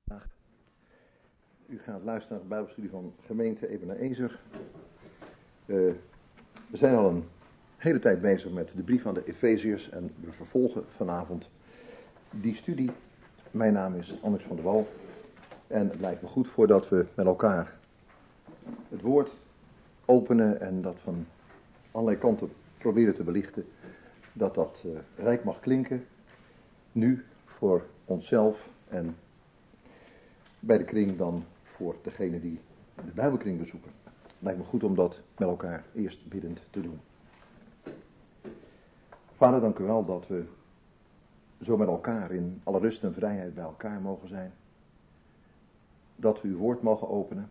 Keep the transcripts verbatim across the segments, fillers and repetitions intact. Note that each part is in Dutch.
U gaat luisteren naar de Bijbelstudie van gemeente Ebenezer. Uh, we zijn al een hele tijd bezig met de brief aan de Efeziërs en we vervolgen vanavond die studie. Mijn naam is Anders van der Wal en het lijkt me goed voordat we met elkaar het woord openen en dat van allerlei kanten proberen te belichten, dat dat uh, rijk mag klinken, nu voor onszelf en bij de kring dan voor degene die de Bijbelkring bezoeken. Het lijkt me goed om dat met elkaar eerst biddend te doen. Vader, dank u wel dat we zo met elkaar in alle rust en vrijheid bij elkaar mogen zijn. Dat we uw woord mogen openen.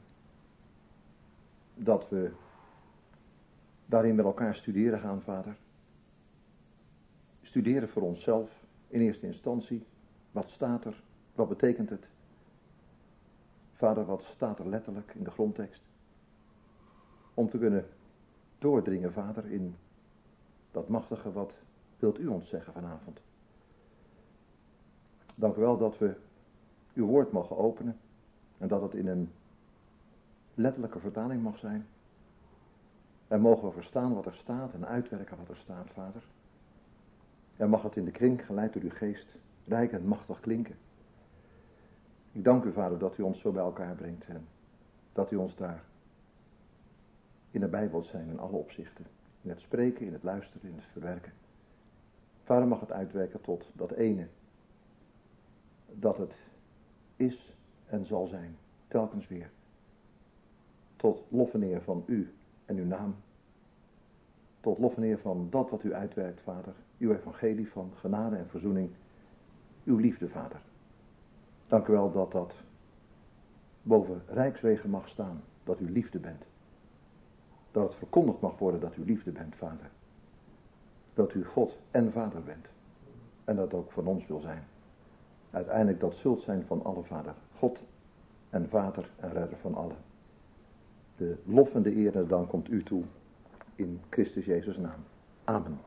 Dat we daarin met elkaar studeren gaan, Vader. Studeren voor onszelf in eerste instantie. Wat staat er? Wat betekent het? Vader, wat staat er letterlijk in de grondtekst? Om te kunnen doordringen, Vader, in dat machtige, wat wilt u ons zeggen vanavond? Dank u wel dat we uw woord mogen openen en dat het in een letterlijke vertaling mag zijn. En mogen we verstaan wat er staat en uitwerken wat er staat, Vader. En mag het in de kring, geleid door uw geest, rijk en machtig klinken. Ik dank u, Vader, dat u ons zo bij elkaar brengt en dat u ons daar in de Bijbel zijn in alle opzichten. In het spreken, in het luisteren, in het verwerken. Vader, mag het uitwerken tot dat ene dat het is en zal zijn, telkens weer. Tot lof en eer van u en uw naam. Tot lof en eer van dat wat u uitwerkt, Vader. Uw evangelie van genade en verzoening. Uw liefde, Vader. Dank u wel dat dat boven rijkswegen mag staan, dat u liefde bent. Dat het verkondigd mag worden dat u liefde bent, Vader. Dat u God en Vader bent. En dat ook van ons wil zijn. Uiteindelijk dat zult zijn van alle, Vader. God en Vader en redder van allen. De lof en de eer en de dank komt u toe in Christus Jezus' naam. Amen.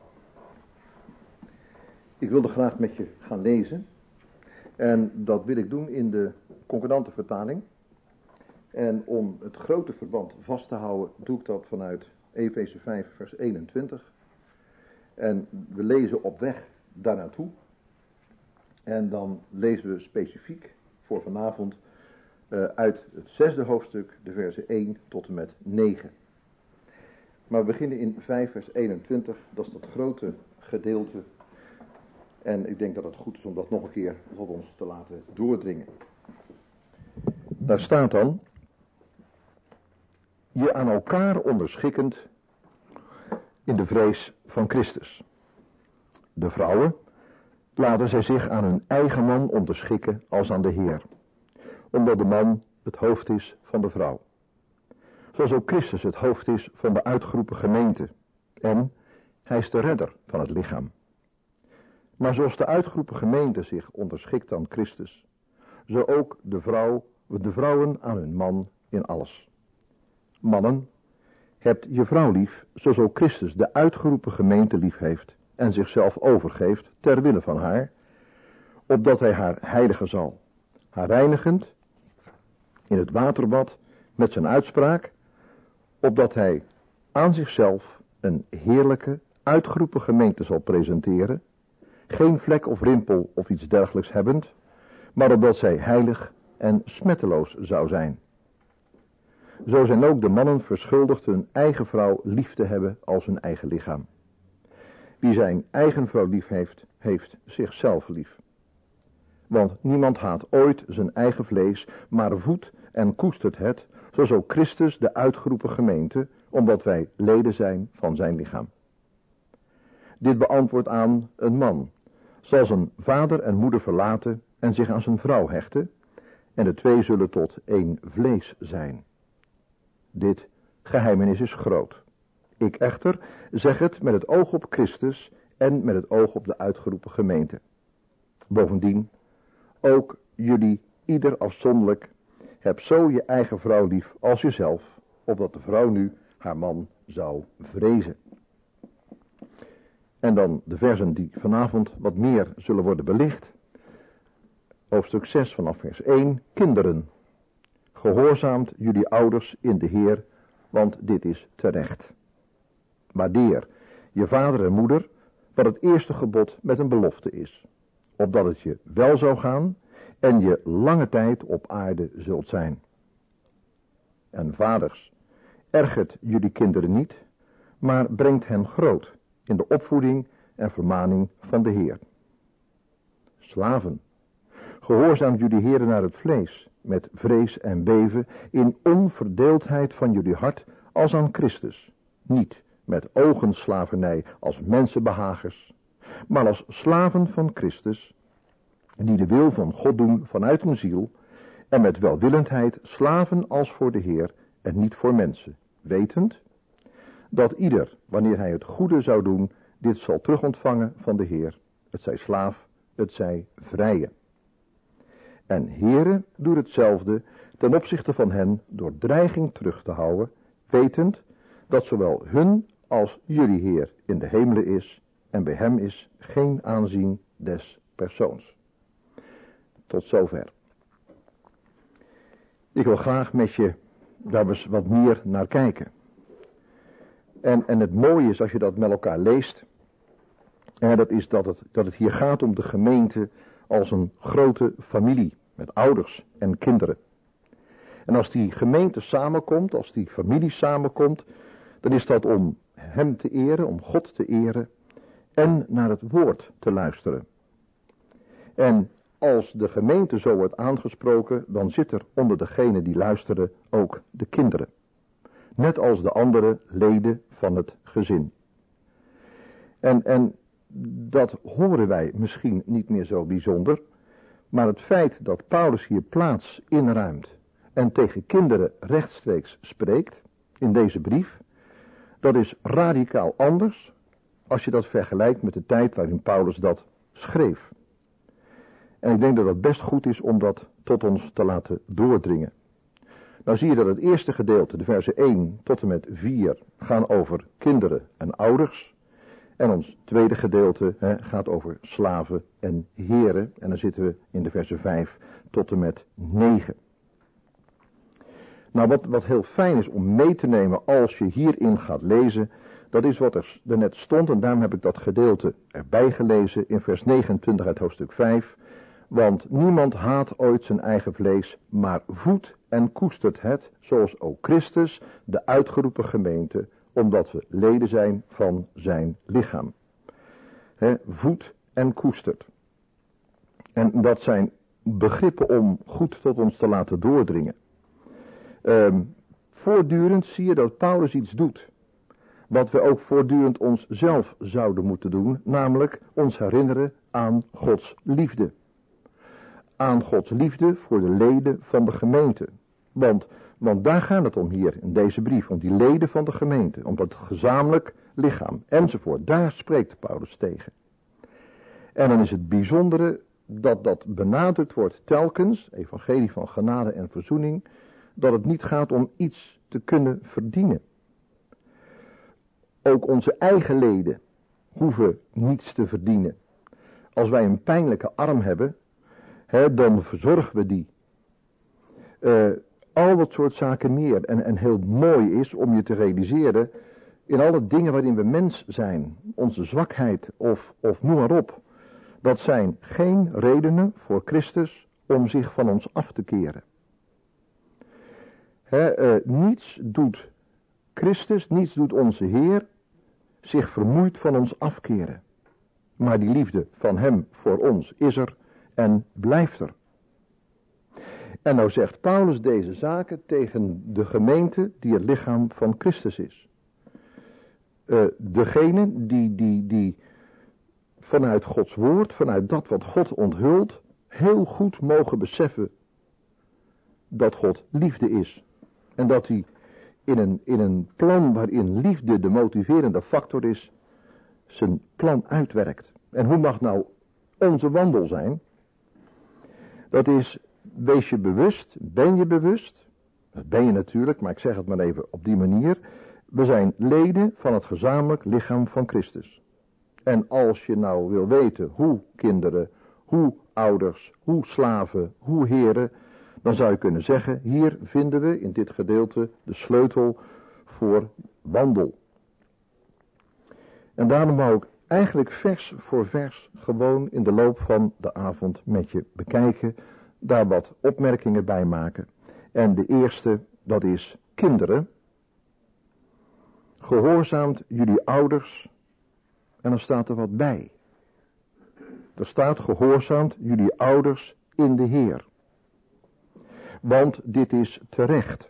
Ik wilde graag met je gaan lezen. En dat wil ik doen in de concordante vertaling. En om het grote verband vast te houden, doe ik dat vanuit Efeze vijf vers eenentwintig. En we lezen op weg daar naartoe. En dan lezen we specifiek voor vanavond uh, uit het zesde hoofdstuk, de versen één tot en met negen. Maar we beginnen in vijf vers eenentwintig, dat is dat grote gedeelte. En ik denk dat het goed is om dat nog een keer tot ons te laten doordringen. Daar staat dan: je aan elkaar onderschikkend in de vrees van Christus. De vrouwen laten zij zich aan hun eigen man onderschikken als aan de Heer, omdat de man het hoofd is van de vrouw. Zoals ook Christus het hoofd is van de uitgeroepen gemeente en hij is de redder van het lichaam. Maar zoals de uitgeroepen gemeente zich onderschikt aan Christus, zo ook de, vrouw, de vrouwen aan hun man in alles. Mannen, hebt je vrouw lief, zoals ook Christus de uitgeroepen gemeente lief heeft en zichzelf overgeeft ter wille van haar, opdat hij haar heiligen zal, haar reinigend in het waterbad met zijn uitspraak, opdat hij aan zichzelf een heerlijke, uitgeroepen gemeente zal presenteren, geen vlek of rimpel of iets dergelijks hebbend, maar opdat zij heilig en smetteloos zou zijn. Zo zijn ook de mannen verschuldigd hun eigen vrouw lief te hebben als hun eigen lichaam. Wie zijn eigen vrouw lief heeft, heeft zichzelf lief. Want niemand haat ooit zijn eigen vlees, maar voedt en koestert het, zoals ook Christus de uitgeroepen gemeente, omdat wij leden zijn van zijn lichaam. Dit beantwoordt aan: een man zal zijn vader en moeder verlaten en zich aan zijn vrouw hechten, en de twee zullen tot één vlees zijn. Dit geheimenis is groot. Ik echter zeg het met het oog op Christus en met het oog op de uitgeroepen gemeente. Bovendien, ook jullie ieder afzonderlijk, heb zo je eigen vrouw lief als jezelf, opdat de vrouw nu haar man zou vrezen. En dan de versen die vanavond wat meer zullen worden belicht. hoofdstuk zes vanaf vers één. Kinderen, gehoorzaamt jullie ouders in de Heer, want dit is terecht. Waardeer je vader en moeder, wat het eerste gebod met een belofte is, opdat het je wel zou gaan en je lange tijd op aarde zult zijn. En vaders, ergert jullie kinderen niet, maar brengt hen groot in de opvoeding en vermaning van de Heer. Slaven, gehoorzaamt jullie heren naar het vlees, met vrees en beven, in onverdeeldheid van jullie hart als aan Christus, niet met ogenslavernij als mensenbehagers, maar als slaven van Christus, die de wil van God doen vanuit hun ziel, en met welwillendheid slaven als voor de Heer en niet voor mensen, wetend dat ieder, wanneer hij het goede zou doen, dit zal terugontvangen van de Heer, het zij slaaf, het zij vrije. En Heere, doe hetzelfde ten opzichte van hen door dreiging terug te houden, wetend dat zowel hun als jullie Heer in de hemelen is, en bij hem is geen aanzien des persoons. Tot zover. Ik wil graag met je daar eens wat meer naar kijken. En, en het mooie is als je dat met elkaar leest, en dat is dat het, dat het hier gaat om de gemeente als een grote familie, met ouders en kinderen. En als die gemeente samenkomt, als die familie samenkomt, dan is dat om hem te eren, om God te eren en naar het woord te luisteren. En als de gemeente zo wordt aangesproken, dan zit er onder degenen die luisteren ook de kinderen. Net als de andere leden van het gezin. En, en dat horen wij misschien niet meer zo bijzonder, maar het feit dat Paulus hier plaats inruimt en tegen kinderen rechtstreeks spreekt in deze brief, dat is radicaal anders als je dat vergelijkt met de tijd waarin Paulus dat schreef. En ik denk dat het best goed is om dat tot ons te laten doordringen. Nou zie je dat het eerste gedeelte, de versen één tot en met vier, gaan over kinderen en ouders. En ons tweede gedeelte he, gaat over slaven en heren. En dan zitten we in de versen vijf tot en met negen. Nou, wat, wat heel fijn is om mee te nemen als je hierin gaat lezen, dat is wat er, er net stond. En daarom heb ik dat gedeelte erbij gelezen in vers negenentwintig uit hoofdstuk vijf. Want niemand haat ooit zijn eigen vlees, maar voedt en koestert het, zoals ook Christus, de uitgeroepen gemeente, omdat we leden zijn van zijn lichaam. He, voedt en koestert. En dat zijn begrippen om goed tot ons te laten doordringen. Um, voortdurend zie je dat Paulus iets doet, wat we ook voortdurend onszelf zouden moeten doen, namelijk ons herinneren aan Gods liefde. Aan Gods liefde voor de leden van de gemeente. Want, want daar gaat het om hier in deze brief, om die leden van de gemeente, om dat gezamenlijk lichaam enzovoort. Daar spreekt Paulus tegen. En dan is het bijzondere dat dat benadrukt wordt telkens, evangelie van genade en verzoening, dat het niet gaat om iets te kunnen verdienen. Ook onze eigen leden hoeven niets te verdienen. Als wij een pijnlijke arm hebben, He, dan verzorgen we die. Uh, al dat soort zaken meer. En, en heel mooi is om je te realiseren, in alle dingen waarin we mens zijn, onze zwakheid of, of noem maar op, dat zijn geen redenen voor Christus om zich van ons af te keren. He, uh, niets doet Christus, niets doet onze Heer zich vermoeid van ons afkeren. Maar die liefde van hem voor ons is er en blijft er. En nou zegt Paulus deze zaken tegen de gemeente die het lichaam van Christus is. Uh, degene die, die, die vanuit Gods woord, vanuit dat wat God onthult, heel goed mogen beseffen dat God liefde is. En dat hij in een, in een plan waarin liefde de motiverende factor is, zijn plan uitwerkt. En hoe mag nou onze wandel zijn? Dat is, wees je bewust, ben je bewust, dat ben je natuurlijk, maar ik zeg het maar even op die manier. We zijn leden van het gezamenlijk lichaam van Christus. En als je nou wil weten hoe kinderen, hoe ouders, hoe slaven, hoe heren, dan zou je kunnen zeggen, hier vinden we in dit gedeelte de sleutel voor wandel. En daarom wou ik eigenlijk vers voor vers gewoon in de loop van de avond met je bekijken, daar wat opmerkingen bij maken. En de eerste, dat is kinderen, gehoorzaamt jullie ouders, en dan staat er wat bij. Er staat gehoorzaamt jullie ouders in de Heer. Want dit is terecht.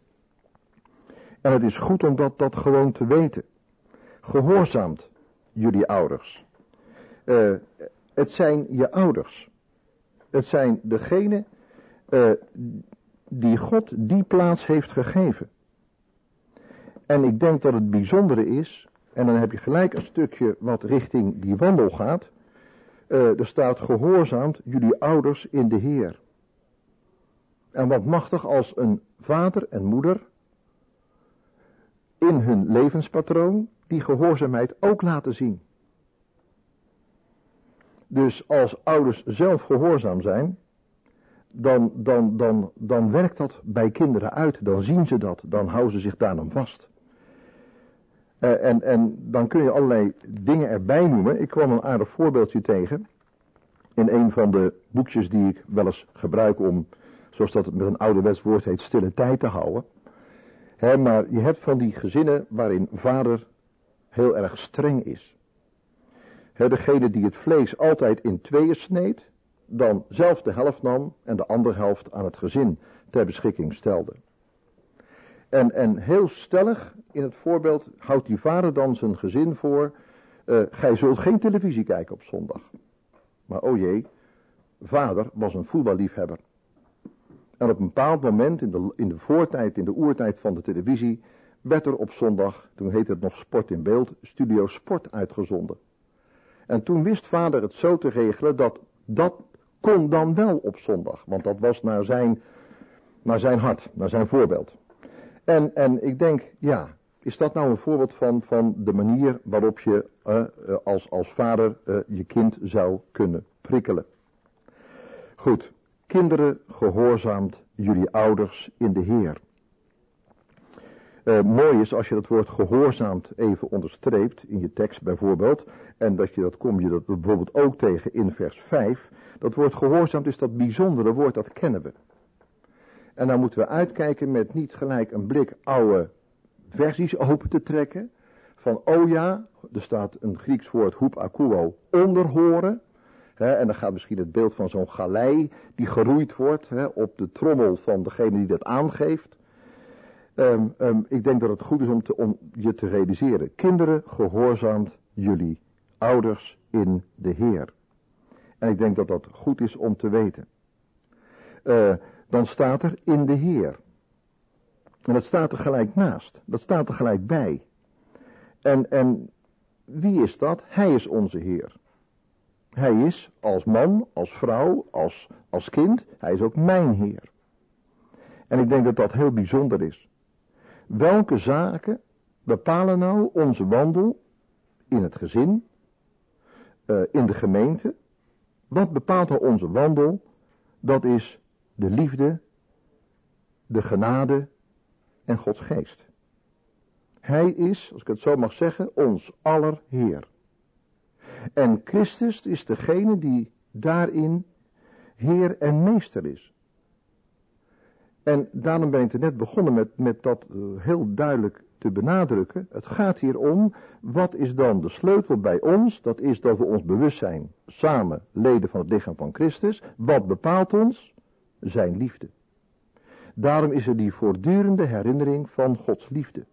En het is goed om dat, dat gewoon te weten. Gehoorzaamt jullie ouders. Uh, het zijn je ouders. Het zijn degenen uh, die God die plaats heeft gegeven. En ik denk dat het bijzondere is, en dan heb je gelijk een stukje wat richting die wandel gaat. Uh, er staat gehoorzaamt jullie ouders in de Heer. En wat machtig als een vader en moeder in hun levenspatroon die gehoorzaamheid ook laten zien. Dus als ouders zelf gehoorzaam zijn, dan, dan, dan, dan werkt dat bij kinderen uit. Dan zien ze dat, dan houden ze zich daarom vast. Uh, en, en dan kun je allerlei dingen erbij noemen. Ik kwam een aardig voorbeeldje tegen in een van de boekjes die ik wel eens gebruik om, zoals dat het met een ouderwets woord heet, stille tijd te houden. He, maar je hebt van die gezinnen waarin vader heel erg streng is. He, degene die het vlees altijd in tweeën sneed, dan zelf de helft nam en de andere helft aan het gezin ter beschikking stelde. En, en heel stellig in het voorbeeld houdt die vader dan zijn gezin voor, uh, gij zult geen televisie kijken op zondag. Maar o jee, vader was een voetballiefhebber. En op een bepaald moment in de, in de voortijd, in de oertijd van de televisie, werd er op zondag, toen heette het nog Sport in Beeld, Studio Sport uitgezonden. En toen wist vader het zo te regelen dat dat kon dan wel op zondag. Want dat was naar zijn, naar zijn hart, naar zijn voorbeeld. En, en ik denk, ja, is dat nou een voorbeeld van, van de manier waarop je uh, uh, als, als vader uh, je kind zou kunnen prikkelen. Goed, kinderen gehoorzaamt jullie ouders in de Heer. Uh, mooi is als je dat woord gehoorzaamt even onderstreept in je tekst bijvoorbeeld. En dat je dat kom je dat bijvoorbeeld ook tegen in vers vijf. Dat woord gehoorzaamt is dat bijzondere woord, dat kennen we. En dan moeten we uitkijken met niet gelijk een blik oude versies open te trekken. Van oh ja, er staat een Grieks woord hupakuo, onderhoren. He, en dan gaat misschien het beeld van zo'n galei die geroeid wordt he, op de trommel van degene die dat aangeeft. Um, um, ik denk dat het goed is om, te, om je te realiseren. Kinderen, gehoorzaamt jullie ouders in de Heer. En ik denk dat dat goed is om te weten. Uh, dan staat er in de Heer. En dat staat er gelijk naast. Dat staat er gelijk bij. En, en wie is dat? Hij is onze Heer. Hij is als man, als vrouw, als, als kind. Hij is ook mijn Heer. En ik denk dat dat heel bijzonder is. Welke zaken bepalen nou onze wandel in het gezin, uh, in de gemeente? Wat bepaalt nou onze wandel? Dat is de liefde, de genade en Gods geest. Hij is, als ik het zo mag zeggen, ons aller Heer. En Christus is degene die daarin Heer en Meester is. En daarom ben ik er net begonnen met, met dat heel duidelijk te benadrukken. Het gaat hier om, wat is dan de sleutel bij ons? Dat is dat we ons bewust zijn, samen leden van het lichaam van Christus. Wat bepaalt ons? Zijn liefde. Daarom is er die voortdurende herinnering van Gods liefde.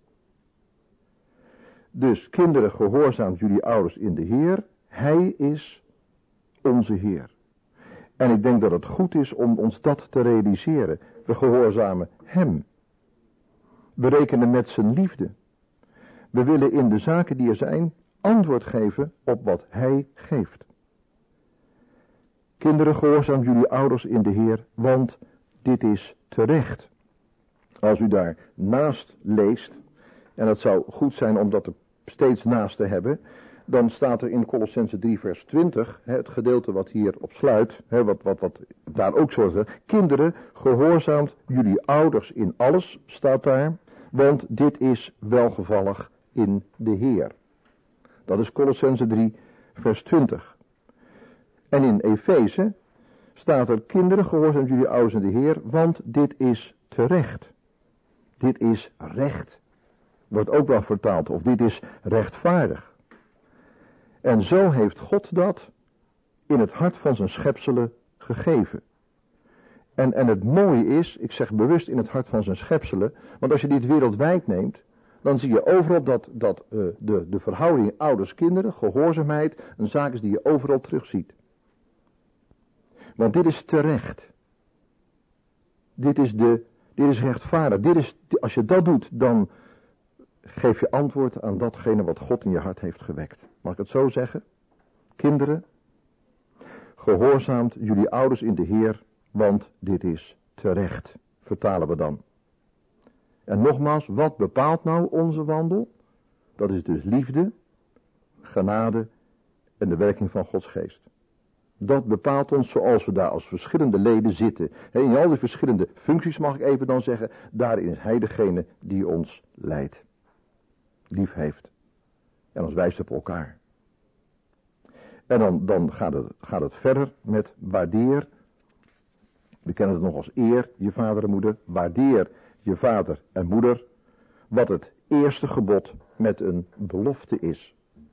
Dus kinderen, gehoorzaamt jullie ouders in de Heer. Hij is onze Heer. En ik denk dat het goed is om ons dat te realiseren. We gehoorzamen Hem. We rekenen met zijn liefde. We willen in de zaken die er zijn antwoord geven op wat Hij geeft. Kinderen, gehoorzaam jullie ouders in de Heer, want dit is terecht. Als u daar naast leest, en het zou goed zijn om dat er steeds naast te hebben, dan staat er in Kolossenzen drie vers twintig, hè, het gedeelte wat hier op sluit, hè, wat, wat, wat daar ook zorgt. Kinderen, gehoorzaamt jullie ouders in alles, staat daar, want dit is welgevallig in de Heer. Dat is Kolossenzen drie vers twintig. En in Efeze staat er, kinderen, gehoorzaamt jullie ouders in de Heer, want dit is terecht. Dit is recht. Wordt ook wel vertaald, of dit is rechtvaardig. En zo heeft God dat in het hart van zijn schepselen gegeven. En, en het mooie is, ik zeg bewust in het hart van zijn schepselen, want als je dit wereldwijd neemt, dan zie je overal dat, dat uh, de, de verhouding ouders-kinderen, gehoorzaamheid, een zaak is die je overal terugziet. Want dit is terecht. Dit is, de, dit is rechtvaardig. Dit is, als je dat doet, dan geef je antwoord aan datgene wat God in je hart heeft gewekt. Mag ik het zo zeggen? Kinderen, gehoorzaamt jullie ouders in de Heer, want dit is terecht. Vertalen we dan. En nogmaals, wat bepaalt nou onze wandel? Dat is dus liefde, genade en de werking van Gods geest. Dat bepaalt ons zoals we daar als verschillende leden zitten. In al die verschillende functies mag ik even dan zeggen, daarin is Hij degene die ons leidt. Lief heeft. En ons wijst op elkaar. En dan, dan gaat, het, gaat het verder met waardeer. We kennen het nog als eer, je vader en moeder. Waardeer je vader en moeder. Wat het eerste gebod met een belofte is.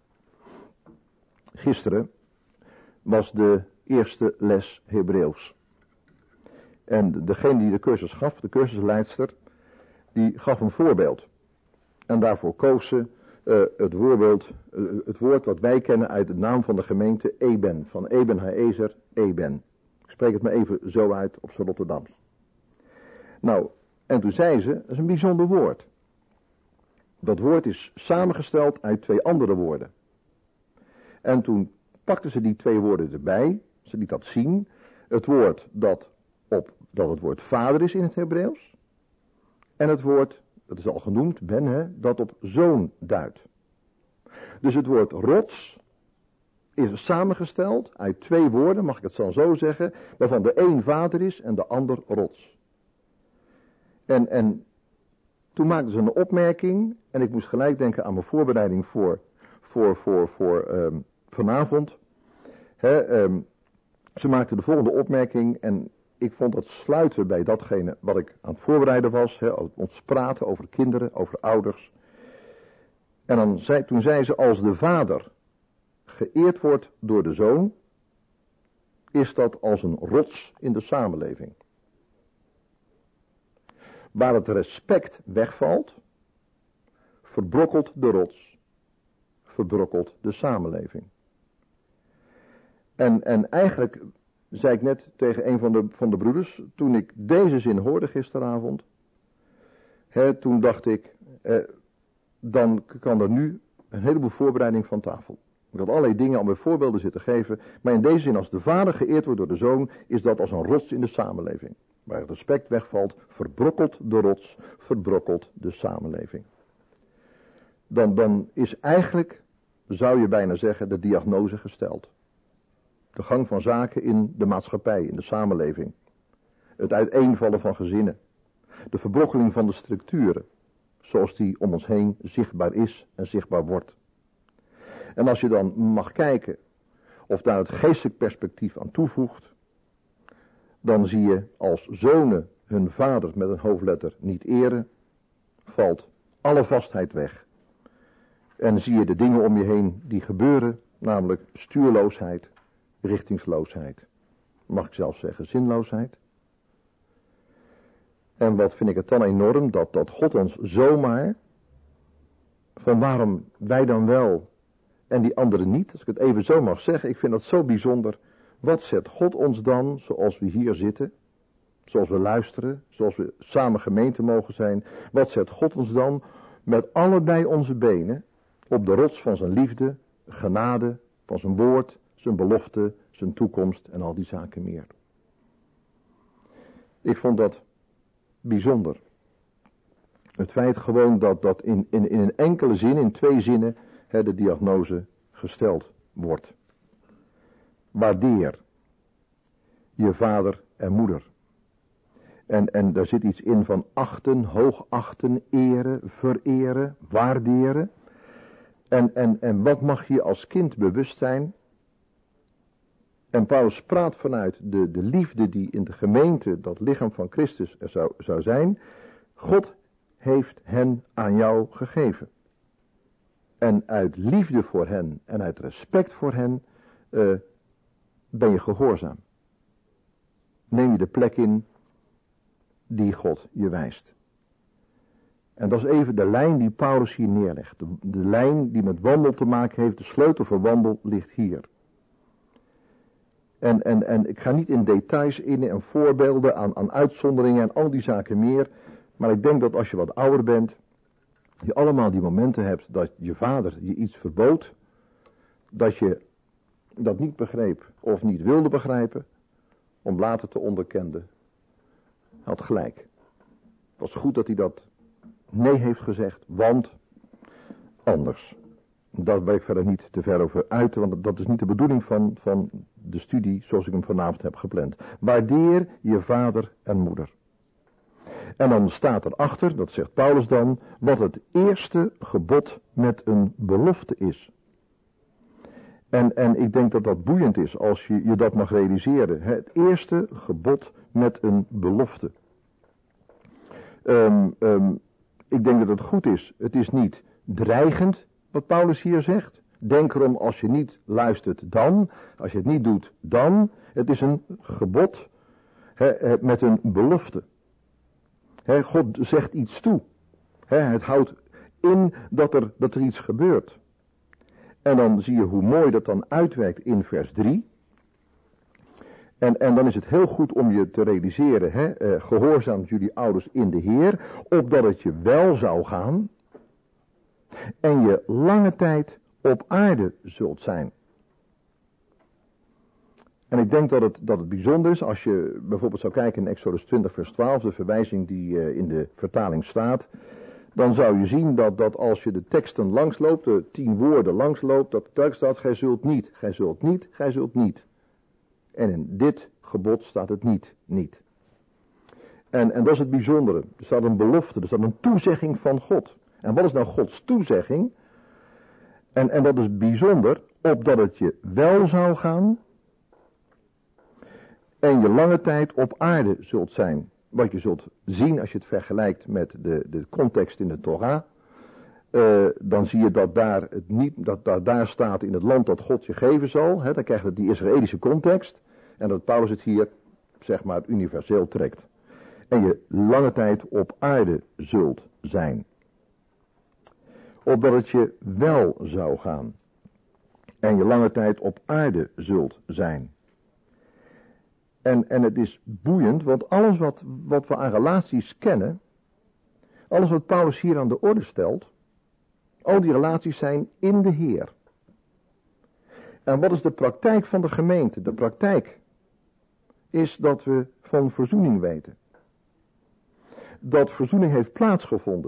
Gisteren was de eerste les Hebreeuws. En degene die de cursus gaf, de cursusleidster, die gaf een voorbeeld. En daarvoor koos ze uh, het, voorbeeld, uh, het woord wat wij kennen uit de naam van de gemeente Eben. Van Eben Haezer, Eben. Ik spreek het maar even zo uit op z'n Rotterdams. Nou, en toen zei ze, dat is een bijzonder woord. Dat woord is samengesteld uit twee andere woorden. En toen pakte ze die twee woorden erbij. Ze liet dat zien. Het woord dat, op, dat het woord vader is in het Hebreeuws. En het woord, dat is al genoemd, ben, hè, dat op zoon duidt. Dus het woord rots is samengesteld uit twee woorden, mag ik het dan zo zeggen, waarvan de een vader is en de ander rots. En, en toen maakte ze een opmerking en ik moest gelijk denken aan mijn voorbereiding voor, voor, voor, voor um, vanavond. He, um, ze maakte de volgende opmerking en ik vond dat sluiten bij datgene wat ik aan het voorbereiden was. He, ons praten over kinderen, over ouders. En dan zei, toen zei ze, als de vader geëerd wordt door de zoon, is dat als een rots in de samenleving. Waar het respect wegvalt, verbrokkelt de rots, verbrokkelt de samenleving. En, en eigenlijk zei ik net tegen een van de, van de broeders, toen ik deze zin hoorde gisteravond, hè, toen dacht ik, eh, dan kan er nu een heleboel voorbereiding van tafel. Ik had allerlei dingen al bij voorbeelden zitten geven, maar in deze zin, als de vader geëerd wordt door de zoon, is dat als een rots in de samenleving. Waar het respect wegvalt, verbrokkelt de rots, verbrokkelt de samenleving. Dan, dan is eigenlijk, zou je bijna zeggen, de diagnose gesteld. De gang van zaken in de maatschappij, in de samenleving. Het uiteenvallen van gezinnen. De verbrokkeling van de structuren, zoals die om ons heen zichtbaar is en zichtbaar wordt. En als je dan mag kijken of daar het geestelijk perspectief aan toevoegt, dan zie je als zonen hun vader met een hoofdletter niet eren, valt alle vastheid weg. En zie je de dingen om je heen die gebeuren, namelijk stuurloosheid, richtingsloosheid, mag ik zelfs zeggen zinloosheid. En wat vind ik het dan enorm, dat, dat God ons zomaar, van waarom wij dan wel en die anderen niet, als ik het even zo mag zeggen, ik vind dat zo bijzonder. Wat zet God ons dan, zoals we hier zitten, zoals we luisteren, zoals we samen gemeente mogen zijn, wat zet God ons dan met allebei onze benen op de rots van zijn liefde, genade, van zijn woord, zijn belofte, zijn toekomst en al die zaken meer. Ik vond dat bijzonder. Het feit gewoon dat, dat in, in, in een enkele zin, in twee zinnen, hè, de diagnose gesteld wordt. Waardeer je vader en moeder. En, en daar zit iets in van achten, hoogachten, eren, vereren, waarderen. En, en, en wat mag je als kind bewust zijn? En Paulus praat vanuit de, de liefde die in de gemeente, dat lichaam van Christus, er zou, zou zijn. God heeft hen aan jou gegeven. En uit liefde voor hen en uit respect voor hen uh, ben je gehoorzaam. Neem je de plek in die God je wijst. En dat is even de lijn die Paulus hier neerlegt. De, de lijn die met wandel te maken heeft, de sleutel voor wandel ligt hier. En, en, en ik ga niet in details in en voorbeelden aan, aan uitzonderingen en al die zaken meer. Maar ik denk dat als je wat ouder bent, je allemaal die momenten hebt dat je vader je iets verbood. Dat je dat niet begreep of niet wilde begrijpen. Om later te onderkennen. Hij had gelijk. Het was goed dat hij dat nee heeft gezegd, want anders. Daar ben ik verder niet te ver over uit, want dat is niet de bedoeling van, van de studie zoals ik hem vanavond heb gepland. Waardeer je vader en moeder. En dan staat erachter, dat zegt Paulus dan, wat het eerste gebod met een belofte is. En, en ik denk dat dat boeiend is als je je dat mag realiseren. Het eerste gebod met een belofte. Um, um, ik denk dat het goed is. Het is niet dreigend wat Paulus hier zegt. Denk erom, als je niet luistert dan. Als je het niet doet dan. Het is een gebod he, met een belofte. He, God zegt iets toe. He, het houdt in dat er, dat er iets gebeurt. En dan zie je hoe mooi dat dan uitwerkt in vers drie. En, en dan is het heel goed om je te realiseren, hè, eh, gehoorzaamt jullie ouders in de Heer, opdat het je wel zou gaan en je lange tijd op aarde zult zijn. En ik denk dat het, dat het bijzonder is, als je bijvoorbeeld zou kijken in Exodus twintig vers twaalf, de verwijzing die uh, in de vertaling staat, dan zou je zien dat, dat als je de teksten langsloopt, de tien woorden langsloopt, dat er staat, gij zult niet, gij zult niet, gij zult niet. En in dit gebod staat het niet, niet. En, en dat is het bijzondere. Er staat een belofte, er staat een toezegging van God. En wat is nou Gods toezegging? En, en dat is bijzonder, opdat het je wel zou gaan en je lange tijd op aarde zult zijn. Wat je zult zien als je het vergelijkt met de, de context in de Torah. Uh, dan zie je dat daar, het niet, dat daar, daar staat in het land dat God je geven zal. Hè, dan krijg je die Israëlische context. En dat Paulus het hier, zeg maar, universeel trekt. En je lange tijd op aarde zult zijn. Opdat het je wel zou gaan. En je lange tijd op aarde zult zijn. En, en het is boeiend, want alles wat, wat we aan relaties kennen, alles wat Paulus hier aan de orde stelt, al die relaties zijn in de Heer. En wat is de praktijk van de gemeente? De praktijk is dat we van verzoening weten. Dat verzoening heeft plaatsgevonden.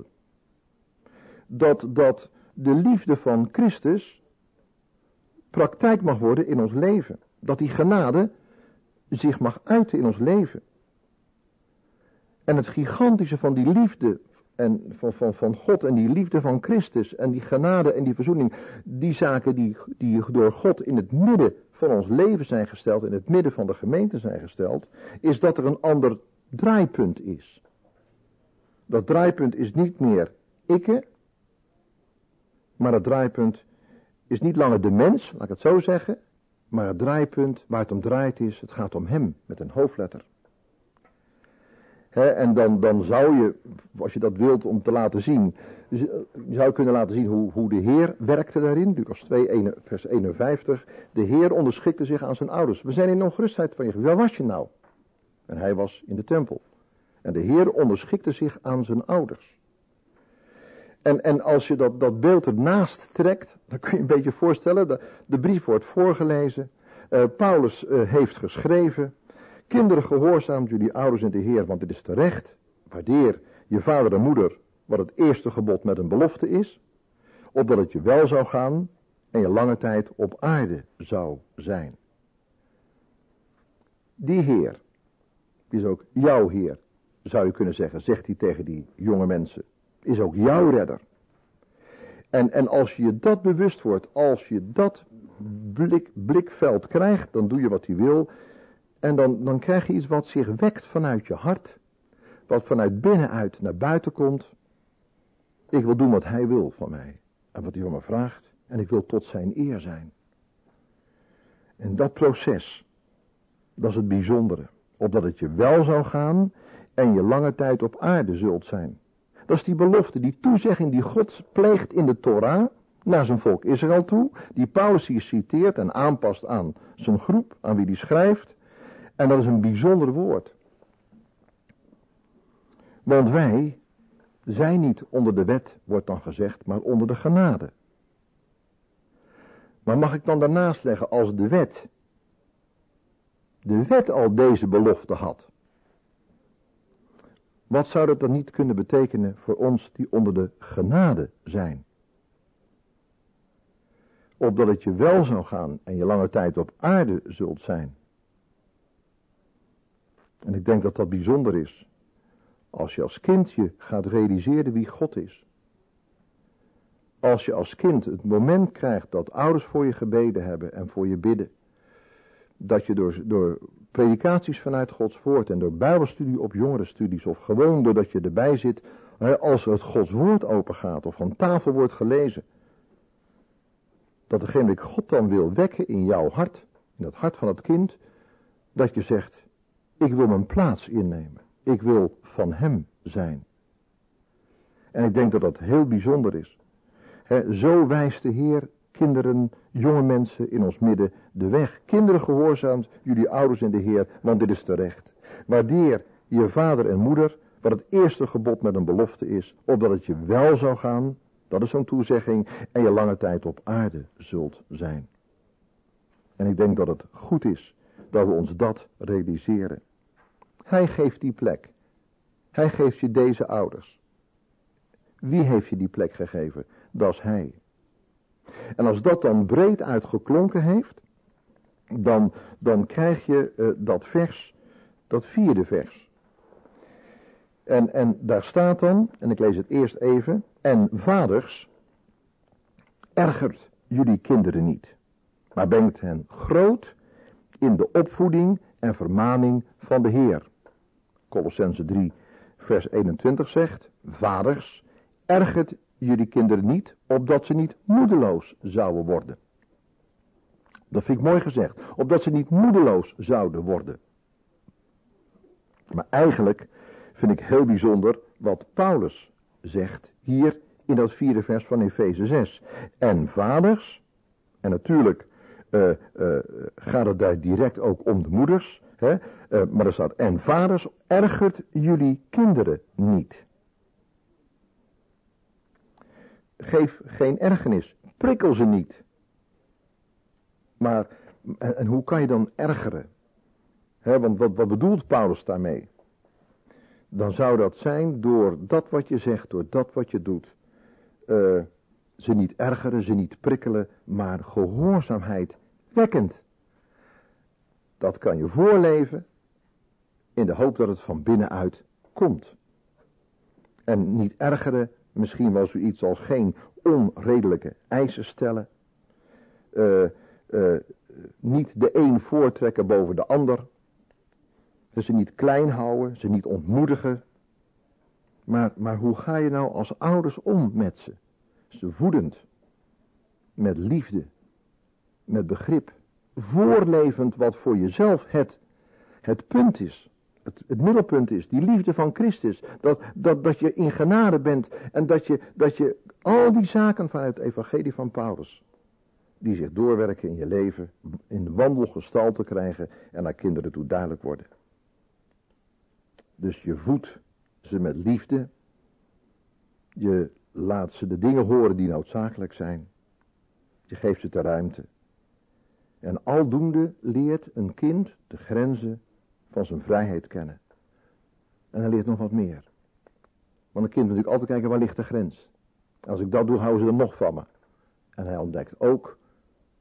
Dat, dat de liefde van Christus praktijk mag worden in ons leven. Dat die genade zich mag uiten in ons leven. En het gigantische van die liefde en van, van, van God en die liefde van Christus en die genade en die verzoening, die zaken die, die door God in het midden van ons leven zijn gesteld, in het midden van de gemeente zijn gesteld, is dat er een ander draaipunt is. Dat draaipunt is niet meer ikke, maar het draaipunt is niet langer de mens, laat ik het zo zeggen, maar het draaipunt waar het om draait is, het gaat om hem met een hoofdletter. He, en dan, dan zou je, als je dat wilt om te laten zien, je zou kunnen laten zien hoe, hoe de Heer werkte daarin. Lucas twee, vers eenenvijftig. De Heer onderschikte zich aan zijn ouders. We zijn in ongerustheid van je. Waar was je nou? En hij was in de tempel. En de Heer onderschikte zich aan zijn ouders. En, en als je dat, dat beeld ernaast trekt, dan kun je een beetje voorstellen. De, de brief wordt voorgelezen. Uh, Paulus uh, heeft geschreven. Kinderen, gehoorzaamt jullie ouders in de Heer, want dit is terecht. Waardeer je vader en moeder, wat het eerste gebod met een belofte is. Opdat het je wel zou gaan en je lange tijd op aarde zou zijn. Die Heer is ook jouw Heer, zou je kunnen zeggen, zegt hij tegen die jonge mensen. Is ook jouw redder. En, en als je dat bewust wordt, als je dat blik, blikveld krijgt, dan doe je wat hij wil. En dan, dan krijg je iets wat zich wekt vanuit je hart. Wat vanuit binnenuit naar buiten komt. Ik wil doen wat hij wil van mij. En wat hij van me vraagt. En ik wil tot zijn eer zijn. En dat proces, dat is het bijzondere. Opdat het je wel zou gaan en je lange tijd op aarde zult zijn. Dat is die belofte, die toezegging die God pleegt in de Torah naar zijn volk Israël toe. Die Paulus hier citeert en aanpast aan zijn groep, aan wie die schrijft. En dat is een bijzonder woord. Want wij zijn niet onder de wet, wordt dan gezegd, maar onder de genade. Maar mag ik dan daarnaast leggen, als de wet, de wet al deze belofte had, wat zou dat dan niet kunnen betekenen voor ons die onder de genade zijn? Opdat het je wel zou gaan en je lange tijd op aarde zult zijn. En ik denk dat dat bijzonder is. Als je als kind je gaat realiseren wie God is. Als je als kind het moment krijgt dat ouders voor je gebeden hebben en voor je bidden. Dat je door, door predikaties vanuit Gods woord en door bijbelstudie op jongerenstudies of gewoon doordat je erbij zit, als het Gods woord open gaat of van tafel wordt gelezen. Dat degene die God dan wil wekken in jouw hart, in het hart van het kind, dat je zegt, ik wil mijn plaats innemen. Ik wil van hem zijn. En ik denk dat dat heel bijzonder is. He, zo wijst de Heer kinderen, jonge mensen in ons midden de weg. Kinderen, gehoorzaamt jullie ouders in de Heer, want dit is terecht. Waardeer je vader en moeder, wat het eerste gebod met een belofte is, opdat het je wel zou gaan, dat is zo'n toezegging, en je lange tijd op aarde zult zijn. En ik denk dat het goed is dat we ons dat realiseren. Hij geeft die plek. Hij geeft je deze ouders. Wie heeft je die plek gegeven? Dat is hij. En als dat dan breed uitgeklonken heeft, dan, dan krijg je uh, dat vers, dat vierde vers. En, en daar staat dan, en ik lees het eerst even, en vaders, ergert jullie kinderen niet, maar brengt hen groot in de opvoeding en vermaning van de Heer. Kolossenzen drie vers eenentwintig zegt, vaders, ergert jullie kinderen niet, opdat ze niet moedeloos zouden worden. Dat vind ik mooi gezegd, opdat ze niet moedeloos zouden worden. Maar eigenlijk vind ik heel bijzonder wat Paulus zegt hier in dat vierde vers van Efeze zes. En vaders, en natuurlijk uh, uh, gaat het daar direct ook om de moeders, hè, uh, maar er staat, en vaders, ergert jullie kinderen niet. Geef geen ergernis, prikkel ze niet. Maar, en, en hoe kan je dan ergeren? He, want wat, wat bedoelt Paulus daarmee? Dan zou dat zijn door dat wat je zegt, door dat wat je doet. Uh, ze niet ergeren, ze niet prikkelen, maar gehoorzaamheid wekkend. Dat kan je voorleven in de hoop dat het van binnenuit komt. En niet ergeren, misschien wel zoiets als geen onredelijke eisen stellen. Uh, uh, niet de een voortrekken boven de ander. Ze niet klein houden, ze niet ontmoedigen. Maar, maar hoe ga je nou als ouders om met ze? Ze voedend, met liefde, met begrip. Voorlevend wat voor jezelf het, het punt is. Het, het middelpunt is, die liefde van Christus. Dat, dat, dat je in genade bent en dat je, dat je al die zaken vanuit het evangelie van Paulus, die zich doorwerken in je leven, in wandelgestalte krijgen en naar kinderen toe duidelijk worden. Dus je voedt ze met liefde. Je laat ze de dingen horen die noodzakelijk zijn. Je geeft ze de ruimte. En aldoende leert een kind de grenzen van zijn vrijheid kennen. En hij leert nog wat meer. Want een kind moet natuurlijk altijd kijken, waar ligt de grens? En als ik dat doe, houden ze er nog van me. En hij ontdekt ook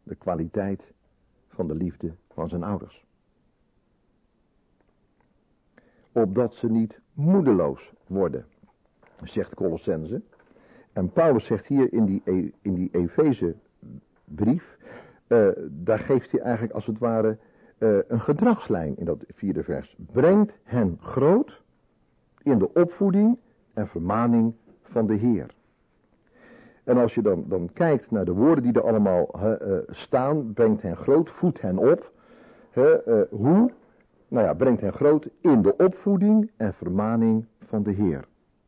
de kwaliteit van de liefde van zijn ouders. Opdat ze niet moedeloos worden, zegt Colossense. En Paulus zegt hier in die, in die Efezebrief, uh, daar geeft hij eigenlijk als het ware uh, een gedragslijn in dat vierde vers. Brengt hen groot in de opvoeding en vermaning van de Heer. En als je dan, dan kijkt naar de woorden die er allemaal uh, uh, staan, brengt hen groot, voedt hen op. Uh, uh, hoe? Nou ja, brengt hen groot in de opvoeding en vermaning van de Heer.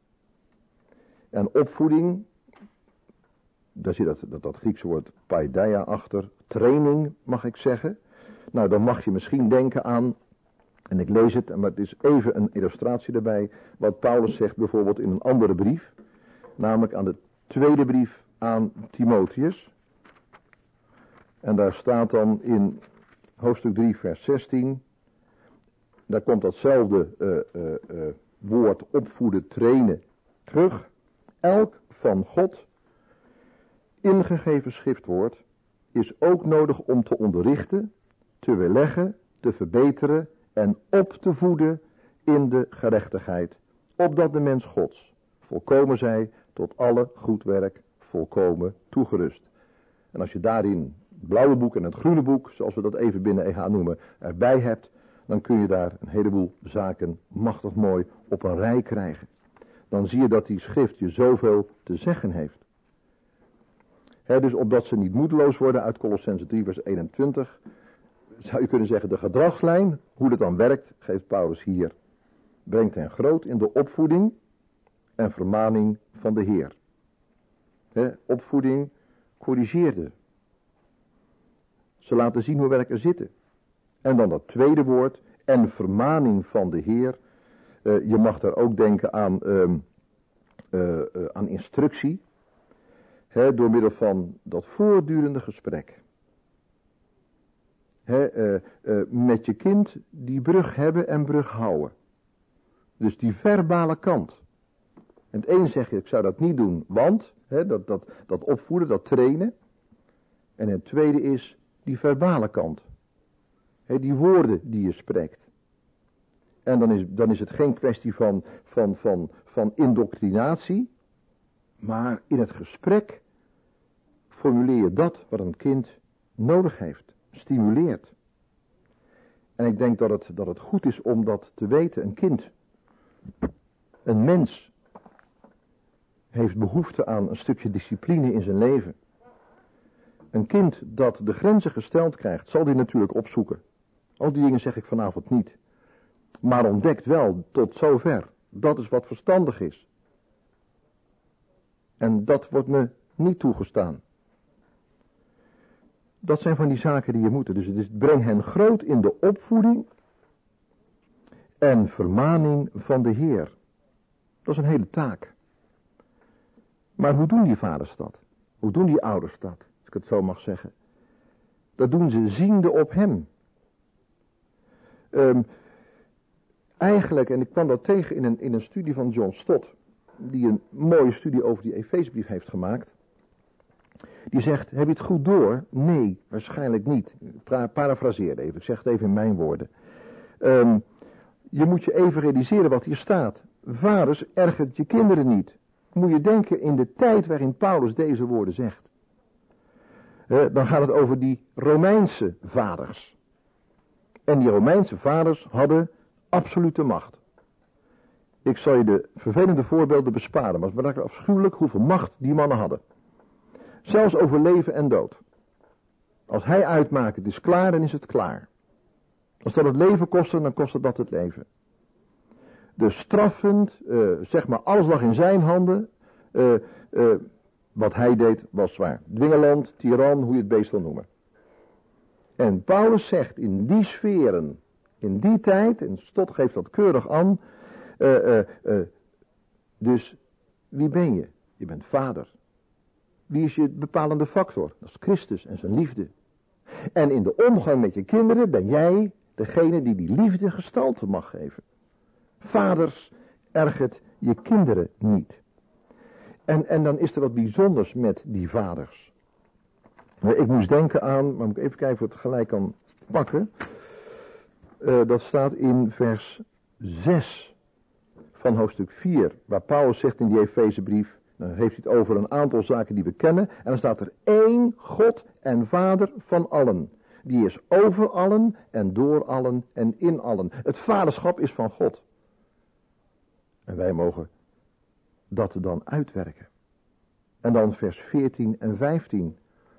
En opvoeding, daar zit dat, dat, dat Griekse woord paideia achter, training mag ik zeggen. Nou, dan mag je misschien denken aan, en ik lees het, maar het is even een illustratie erbij, wat Paulus zegt bijvoorbeeld in een andere brief, namelijk aan de tweede brief aan Timotheus. En daar staat dan in hoofdstuk drie vers zestien, daar komt datzelfde uh, uh, uh, woord opvoeden, trainen terug. Elk van God ingegeven schriftwoord is ook nodig om te onderrichten, te weerleggen, te verbeteren en op te voeden in de gerechtigheid, opdat de mens Gods volkomen zij, tot alle goed werk volkomen toegerust. En als je daarin het blauwe boek en het groene boek, zoals we dat even binnen E H noemen, erbij hebt, dan kun je daar een heleboel zaken machtig mooi op een rij krijgen. Dan zie je dat die schrift je zoveel te zeggen heeft. He, dus opdat ze niet moedeloos worden, uit Colossense drie vers eenentwintig, zou je kunnen zeggen de gedragslijn, hoe dat dan werkt, geeft Paulus hier. Brengt hen groot in de opvoeding en vermaning van de Heer. He, opvoeding corrigeerde. Ze laten zien hoe werken zitten. En dan dat tweede woord, en vermaning van de Heer. Uh, je mag daar ook denken aan, uh, uh, uh, aan instructie. He, door middel van dat voortdurende gesprek. He, uh, uh, met je kind die brug hebben en brug houden. Dus die verbale kant. En het een zeg je, ik zou dat niet doen, want he, dat, dat, dat opvoeden, dat trainen. En het tweede is die verbale kant. He, die woorden die je spreekt. En dan is, dan is het geen kwestie van, van, van, van indoctrinatie, maar in het gesprek formuleer je dat wat een kind nodig heeft, stimuleert. En ik denk dat het, dat het goed is om dat te weten. Een kind, een mens, heeft behoefte aan een stukje discipline in zijn leven. Een kind dat de grenzen gesteld krijgt, zal die natuurlijk opzoeken. Al die dingen zeg ik vanavond niet. Maar ontdekt wel tot zover. Dat is wat verstandig is. En dat wordt me niet toegestaan. Dat zijn van die zaken die je moeten. Dus het is, breng hen groot in de opvoeding en vermaning van de Heer. Dat is een hele taak. Maar hoe doen die vaders dat? Hoe doen die ouders dat? Als ik het zo mag zeggen. Dat doen ze ziende op hem. Um, eigenlijk, en ik kwam dat tegen in een, in een studie van John Stott, die een mooie studie over die Efezebrief heeft gemaakt. Die zegt, heb je het goed door? Nee, waarschijnlijk niet. Ik parafraseer even, ik zeg het even in mijn woorden. Um, je moet je even realiseren wat hier staat. Vaders, ergert je kinderen niet. Moet je denken in de tijd waarin Paulus deze woorden zegt. Uh, dan gaat het over die Romeinse vaders. En die Romeinse vaders hadden absolute macht. Ik zal je de vervelende voorbeelden besparen, maar het is afschuwelijk hoeveel macht die mannen hadden. Zelfs over leven en dood. Als hij uitmaakt, het is klaar, dan is het klaar. Als dat het leven kostte, dan kostte dat het leven. Dus straffend, uh, zeg maar, alles lag in zijn handen. Uh, uh, wat hij deed was zwaar. Dwingeland, tiran, hoe je het beest wil noemen. En Paulus zegt in die sferen, in die tijd, en Stott geeft dat keurig aan, uh, uh, uh, dus wie ben je? Je bent vader. Wie is je bepalende factor? Dat is Christus en zijn liefde. En in de omgang met je kinderen ben jij degene die die liefde gestalte mag geven. Vaders, ergert je kinderen niet. En, en dan is er wat bijzonders met die vaders. Ik moest denken aan, maar moet ik even kijken of ik het gelijk kan pakken. Uh, dat staat in vers zes van hoofdstuk vier, waar Paulus zegt in die Efezebrief, dan heeft hij het over een aantal zaken die we kennen, en dan staat er één God en Vader van allen. Die is over allen en door allen en in allen. Het vaderschap is van God. En wij mogen dat dan uitwerken. En dan vers veertien en vijftien.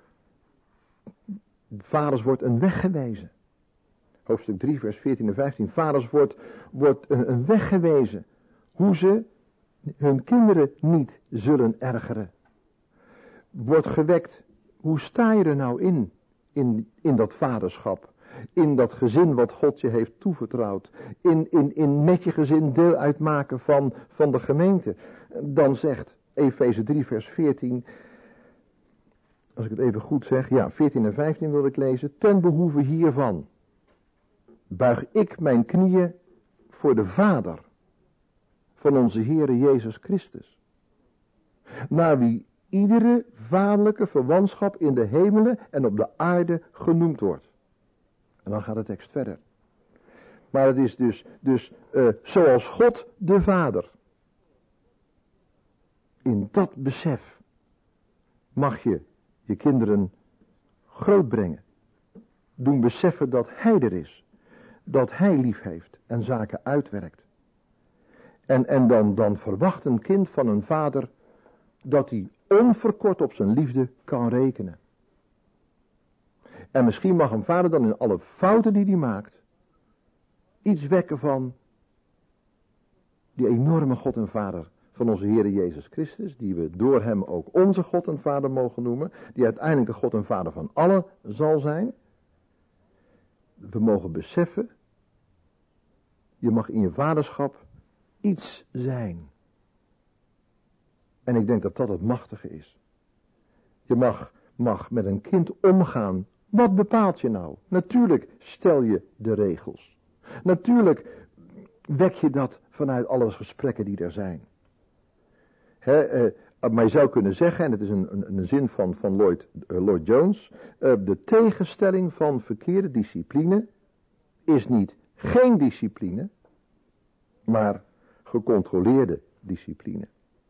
Vaders wordt een weg gewezen. Hoofdstuk drie vers veertien en vijftien. Vaders wordt, wordt een, een weg gewezen. Hoe ze hun kinderen niet zullen ergeren. Wordt gewekt. Hoe sta je er nou in? In, in dat vaderschap. In dat gezin wat God je heeft toevertrouwd. In, in, in met je gezin deel uitmaken van, van de gemeente. Dan zegt Efeze drie vers veertien. Als ik het even goed zeg. Ja, veertien en vijftien wil ik lezen. Ten behoeve hiervan buig ik mijn knieën voor de Vader van onze Heere Jezus Christus. Naar wie iedere vaderlijke verwantschap in de hemelen en op de aarde genoemd wordt. En dan gaat de tekst verder. Maar het is dus, dus uh, zoals God de Vader. In dat besef mag je je kinderen grootbrengen. Doen beseffen dat Hij er is. Dat Hij lief heeft en zaken uitwerkt. En, en dan, dan verwacht een kind van een vader dat hij onverkort op zijn liefde kan rekenen. En misschien mag een vader dan in alle fouten die hij maakt iets wekken van die enorme God en Vader van onze Heere Jezus Christus, die we door Hem ook onze God en Vader mogen noemen, die uiteindelijk de God en Vader van allen zal zijn. We mogen beseffen, je mag in je vaderschap iets zijn. En ik denk dat dat het machtige is. Je mag, mag met een kind omgaan. Wat bepaalt je nou? Natuurlijk stel je de regels. Natuurlijk wek je dat vanuit alle gesprekken die er zijn. He, eh, maar je zou kunnen zeggen, en het is een, een, een zin van, van Lloyd, uh, Lloyd Jones, uh, de tegenstelling van verkeerde discipline is niet geen discipline, maar gecontroleerde discipline.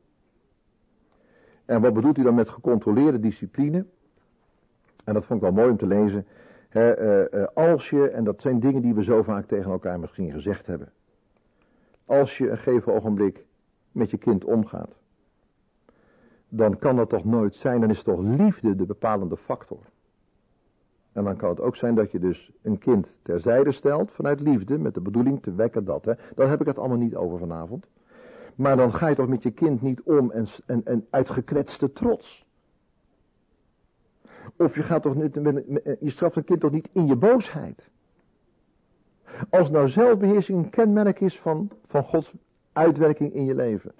En wat bedoelt hij dan met gecontroleerde discipline? En dat vond ik wel mooi om te lezen. He, uh, uh, als je, en dat zijn dingen die we zo vaak tegen elkaar misschien gezegd hebben. Als je een gegeven ogenblik met je kind omgaat, dan kan dat toch nooit zijn, dan is toch liefde de bepalende factor. En dan kan het ook zijn dat je dus een kind terzijde stelt vanuit liefde, met de bedoeling te wekken dat. Hè. Daar heb ik het allemaal niet over vanavond. Maar dan ga je toch met je kind niet om en, en, en uit gekwetste trots. Of je gaat toch niet, je straft een kind toch niet in je boosheid. Als nou zelfbeheersing een kenmerk is van, van Gods uitwerking in je leven,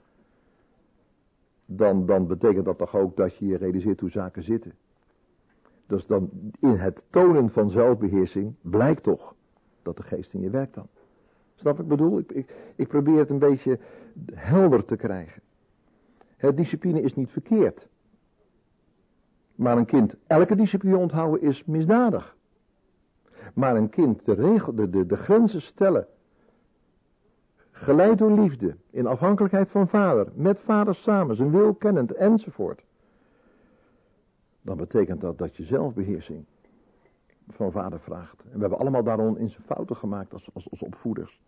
dan, dan betekent dat toch ook dat je je realiseert hoe zaken zitten. Dus dan in het tonen van zelfbeheersing blijkt toch dat de geest in je werkt dan. Snap wat ik bedoel? Ik, ik, ik probeer het een beetje helder te krijgen. Het discipline is niet verkeerd. Maar een kind elke discipline onthouden is misdadig. Maar een kind de, regel, de, de, de grenzen stellen, geleid door liefde, in afhankelijkheid van vader, met vader samen, zijn wil kennend enzovoort. Dan betekent dat dat je zelfbeheersing van vader vraagt. En we hebben allemaal daarom in zijn fouten gemaakt als, als, als opvoeders.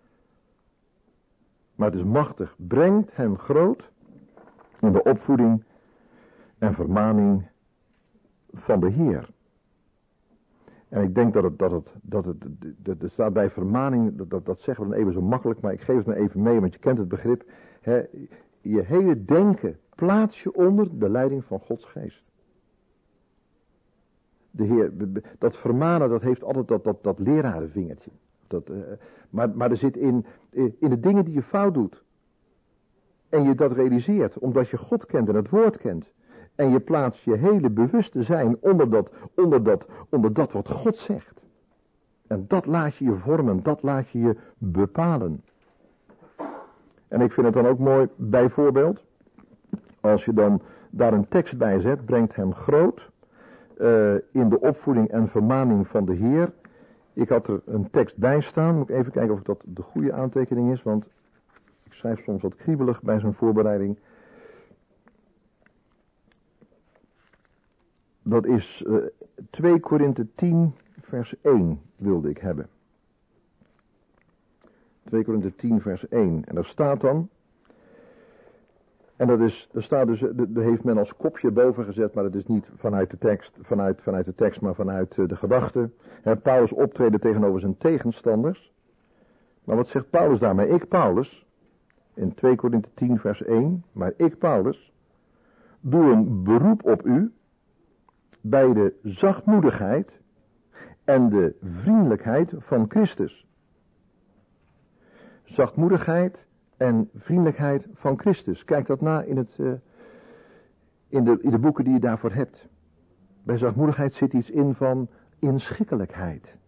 Maar het is machtig. Brengt hem groot in de opvoeding en vermaning van de Heer. En ik denk dat het, dat het, dat het, dat het staat bij vermaning, dat, dat, dat zeggen we dan even zo makkelijk, maar ik geef het me even mee, want je kent het begrip. Hè, je hele denken plaats je onder de leiding van Gods geest. De Heer, dat vermanen, dat heeft altijd dat, dat, dat lerarenvingertje. Dat, uh, maar, maar er zit in, in de dingen die je fout doet. En je dat realiseert, omdat je God kent en het woord kent. En je plaatst je hele bewuste zijn onder dat, onder dat, onder dat wat God zegt. En dat laat je je vormen, dat laat je je bepalen. En ik vind het dan ook mooi, bijvoorbeeld, als je dan daar een tekst bij zet, brengt hem groot. uh, in de opvoeding en vermaning van de Heer. Ik had er een tekst bij staan. Moet ik even kijken of dat de goede aantekening is, want ik schrijf soms wat kriebelig bij zo'n voorbereiding. Dat is uh, twee Korinthe tien vers één wilde ik hebben. twee Korinthe tien vers één. En daar staat dan, en dat is, er staat dus, dat heeft men als kopje boven gezet, maar dat is niet vanuit de tekst, vanuit, vanuit de tekst, maar vanuit de gedachte. He, Paulus optreden tegenover zijn tegenstanders. Maar wat zegt Paulus daarmee? Ik, Paulus, in twee Korinthe tien vers één, maar ik, Paulus, doe een beroep op u bij de zachtmoedigheid en de vriendelijkheid van Christus. Zachtmoedigheid en vriendelijkheid van Christus. Kijk dat na in, het, uh, in, de, in de boeken die je daarvoor hebt. Bij zachtmoedigheid zit iets in van inschikkelijkheid.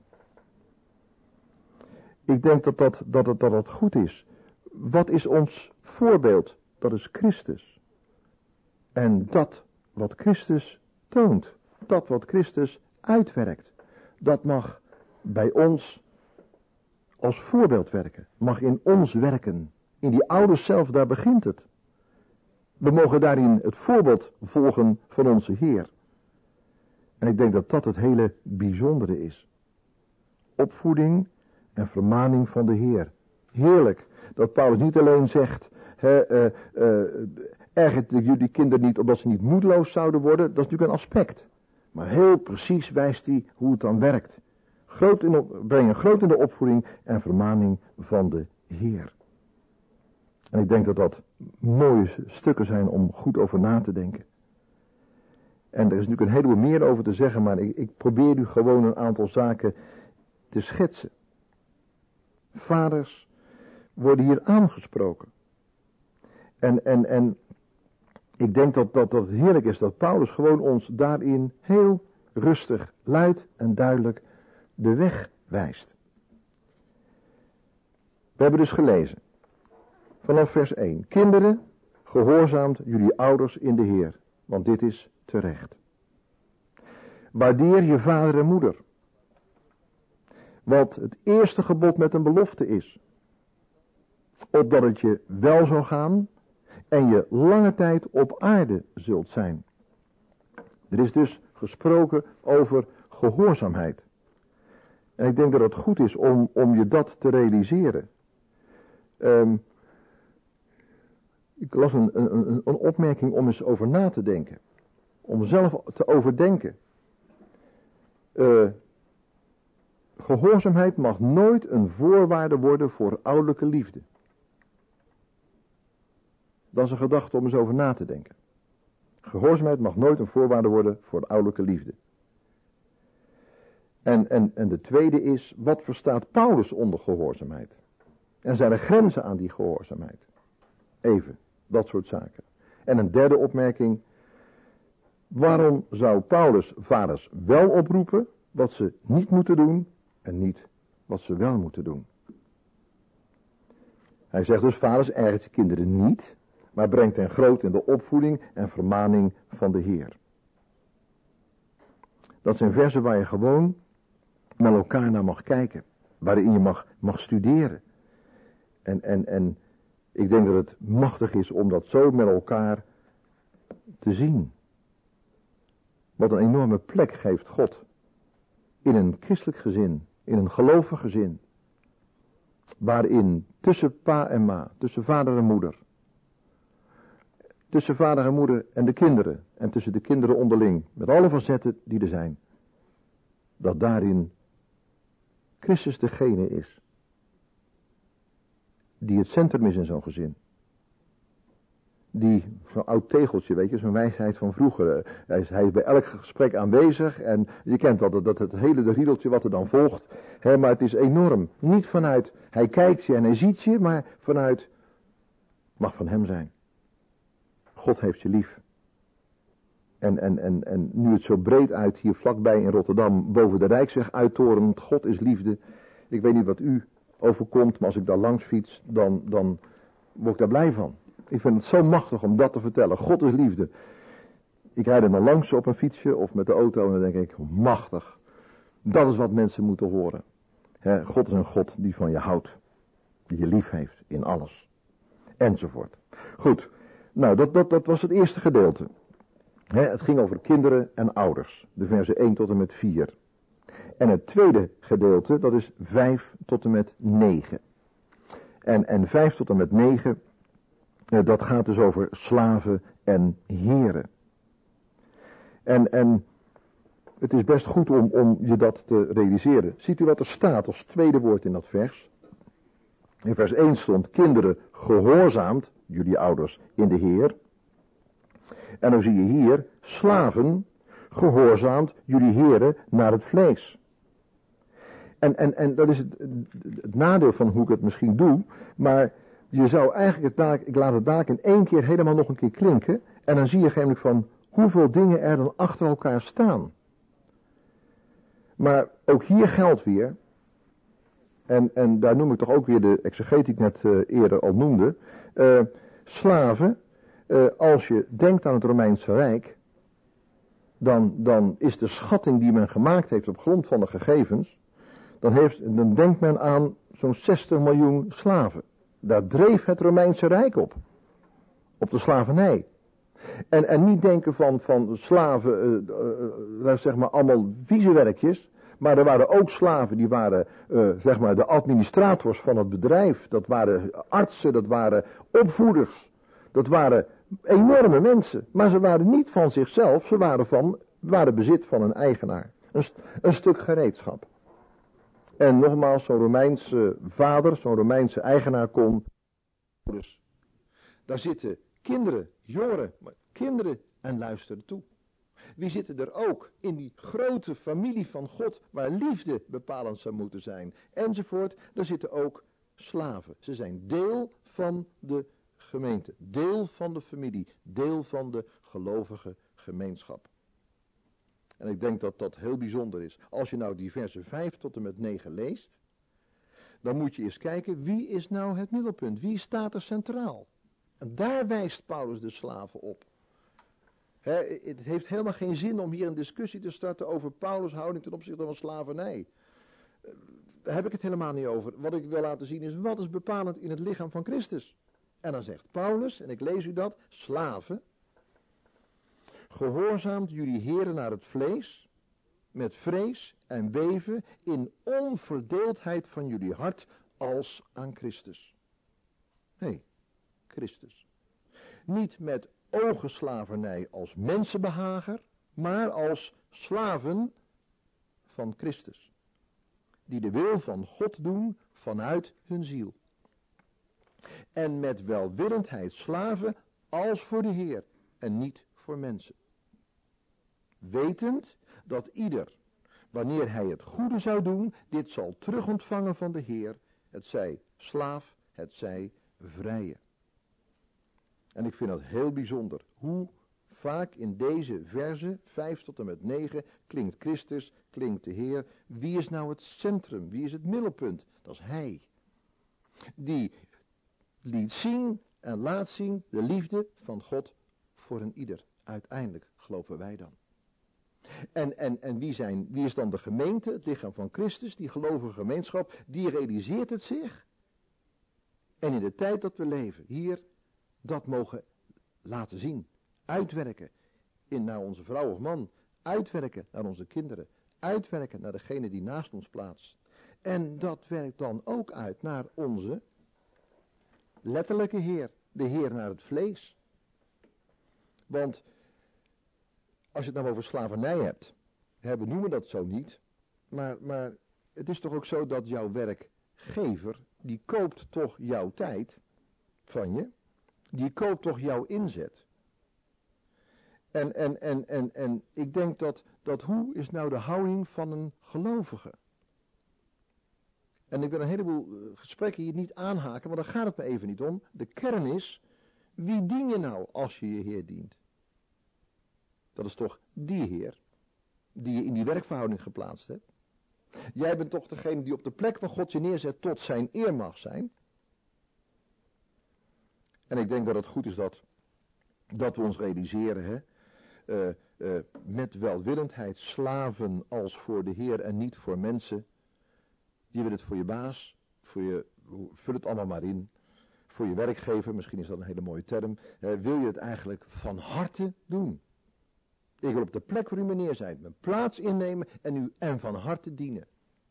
Ik denk dat dat, dat, het, dat het goed is. Wat is ons voorbeeld? Dat is Christus. En dat wat Christus toont, dat wat Christus uitwerkt, dat mag bij ons als voorbeeld werken. Mag in ons werken. In die ouders zelf, daar begint het. We mogen daarin het voorbeeld volgen van onze Heer. En ik denk dat dat het hele bijzondere is. Opvoeding en vermaning van de Heer. Heerlijk dat Paulus niet alleen zegt, he, uh, uh, ergert jullie kinderen niet omdat ze niet moedeloos zouden worden. Dat is natuurlijk een aspect. Maar heel precies wijst hij hoe het dan werkt. Groot in op, brengen groot in de opvoeding en vermaning van de Heer. En ik denk dat dat mooie stukken zijn om goed over na te denken. En er is natuurlijk een heleboel meer over te zeggen, maar ik, ik probeer u gewoon een aantal zaken te schetsen. Vaders worden hier aangesproken. En, en, en ik denk dat, dat, dat het heerlijk is dat Paulus gewoon ons daarin heel rustig, luid en duidelijk de weg wijst. We hebben dus gelezen, vanaf vers één. Kinderen, gehoorzaamt jullie ouders in de Heer, want dit is terecht. Waardeer je vader en moeder, wat het eerste gebod met een belofte is, opdat het je wel zal gaan en je lange tijd op aarde zult zijn. Er is dus gesproken over gehoorzaamheid. En ik denk dat het goed is om, om je dat te realiseren. Um, ik las een, een, een opmerking om eens over na te denken. Om zelf te overdenken. Uh, gehoorzaamheid mag nooit een voorwaarde worden voor ouderlijke liefde. Dat is een gedachte om eens over na te denken. Gehoorzaamheid mag nooit een voorwaarde worden voor ouderlijke liefde. En, en, en de tweede is, wat verstaat Paulus onder gehoorzaamheid? En zijn er grenzen aan die gehoorzaamheid? Even, dat soort zaken. En een derde opmerking. Waarom zou Paulus vaders wel oproepen wat ze niet moeten doen en niet wat ze wel moeten doen? Hij zegt dus, vaders, ergert je kinderen niet, maar brengt hen groot in de opvoeding en vermaning van de Heer. Dat zijn versen waar je gewoon met elkaar naar mag kijken. Waarin je mag, mag studeren. En, en, en ik denk dat het machtig is om dat zo met elkaar te zien. Wat een enorme plek geeft God. In een christelijk gezin. In een gelovig gezin. Waarin tussen pa en ma. Tussen vader en moeder. Tussen vader en moeder en de kinderen. En tussen de kinderen onderling. Met alle facetten die er zijn. Dat daarin Christus degene is. Die het centrum is in zo'n gezin. Die, zo'n oud tegeltje, weet je, zo'n wijsheid van vroeger. Hij is, hij is bij elk gesprek aanwezig. En je kent dat, dat het hele riedeltje wat er dan volgt. Hè, maar het is enorm. Niet vanuit, hij kijkt je en hij ziet je. Maar vanuit, mag van hem zijn. God heeft je lief. En, en, en, en nu het zo breed uit hier vlakbij in Rotterdam boven de Rijksweg uittorent. God is liefde. Ik weet niet wat u overkomt, maar als ik daar langs fiets, dan, dan word ik daar blij van. Ik vind het zo machtig om dat te vertellen. God is liefde. Ik rijd er dan langs op een fietsje of met de auto en dan denk ik, machtig. Dat is wat mensen moeten horen. He, God is een God die van je houdt. Die je lief heeft in alles. Enzovoort. Goed. Nou, dat, dat, dat was het eerste gedeelte. He, het ging over kinderen en ouders. De versen één tot en met vier. En het tweede gedeelte, dat is vijf tot en met negen. En, en vijf tot en met negen, dat gaat dus over slaven en heren. En, en het is best goed om, om je dat te realiseren. Ziet u wat er staat als tweede woord in dat vers? In vers één stond, kinderen gehoorzaamt, jullie ouders, in de Heer. En dan zie je hier, slaven gehoorzaamt, jullie heren, naar het vlees. En, en, en dat is het, het nadeel van hoe ik het misschien doe, maar je zou eigenlijk het taak, ik laat het taak in één keer helemaal nog een keer klinken, en dan zie je eigenlijk van hoeveel dingen er dan achter elkaar staan. Maar ook hier geldt weer, en, en daar noem ik toch ook weer de exegeet die ik net uh, eerder al noemde, uh, slaven, uh, als je denkt aan het Romeinse Rijk, dan, dan is de schatting die men gemaakt heeft op grond van de gegevens, dan, heeft, dan denkt men aan zo'n zestig miljoen slaven. Daar dreef het Romeinse Rijk op. Op de slavernij. En, en niet denken van, van slaven, uh, uh, zeg maar allemaal wiezenwerkjes. Maar er waren ook slaven die waren, uh, zeg maar, de administrators van het bedrijf. Dat waren artsen, dat waren opvoeders. Dat waren enorme mensen. Maar ze waren niet van zichzelf, ze waren, van, waren bezit van een eigenaar. Een, een stuk gereedschap. En nogmaals, zo'n Romeinse vader, zo'n Romeinse eigenaar kon. Dus daar zitten kinderen, jongeren, maar kinderen en luisteren toe. Wie zitten er ook in die grote familie van God, waar liefde bepalend zou moeten zijn, enzovoort. Daar zitten ook slaven. Ze zijn deel van de gemeente, deel van de familie, deel van de gelovige gemeenschap. En ik denk dat dat heel bijzonder is. Als je nou die versen vijf tot en met negen leest, dan moet je eens kijken, wie is nou het middelpunt? Wie staat er centraal? En daar wijst Paulus de slaven op. He, het heeft helemaal geen zin om hier een discussie te starten over Paulus' houding ten opzichte van slavernij. Daar heb ik het helemaal niet over. Wat ik wil laten zien is, wat is bepalend in het lichaam van Christus? En dan zegt Paulus, en ik lees u dat, slaven, gehoorzaamt jullie heren naar het vlees, met vrees en weven, in onverdeeldheid van jullie hart, als aan Christus. Nee, Christus. Niet met ogenslavernij als mensenbehager, maar als slaven van Christus. Die de wil van God doen vanuit hun ziel. En met welwillendheid slaven als voor de Heer en niet voor mensen. Wetend dat ieder, wanneer hij het goede zou doen, dit zal terugontvangen van de Heer, het zij slaaf, het zij vrije. En ik vind dat heel bijzonder, hoe vaak in deze verzen, vijf tot en met negen, klinkt Christus, klinkt de Heer. Wie is nou het centrum, wie is het middelpunt? Dat is Hij. Die liet zien en laat zien de liefde van God voor een ieder. Uiteindelijk geloven wij dan. En, en, en wie, zijn, wie is dan de gemeente, het lichaam van Christus, die gelovige gemeenschap, die realiseert het zich. En in de tijd dat we leven, hier, dat mogen laten zien, uitwerken in, naar onze vrouw of man, uitwerken naar onze kinderen, uitwerken naar degene die naast ons plaatst. En dat werkt dan ook uit naar onze letterlijke Heer, de Heer naar het vlees. Want als je het nou over slavernij hebt, hè, we noemen dat zo niet, maar, maar het is toch ook zo dat jouw werkgever, die koopt toch jouw tijd van je, die koopt toch jouw inzet. En, en, en, en, en ik denk dat, dat hoe is nou de houding van een gelovige? En ik wil een heleboel gesprekken hier niet aanhaken, maar daar gaat het me even niet om. De kern is, wie dien je nou als je je Heer dient? Dat is toch die Heer, die je in die werkverhouding geplaatst hebt. Jij bent toch degene die op de plek waar God je neerzet tot zijn eer mag zijn. En ik denk dat het goed is dat, dat we ons realiseren, hè. uh, uh, met welwillendheid slaven als voor de Heer en niet voor mensen. Je wil het voor je baas, voor je, vul het allemaal maar in. Voor je werkgever, misschien is dat een hele mooie term. Uh, wil je het eigenlijk van harte doen. Ik wil op de plek waar u meneer zijt, mijn plaats innemen en u en van harte dienen.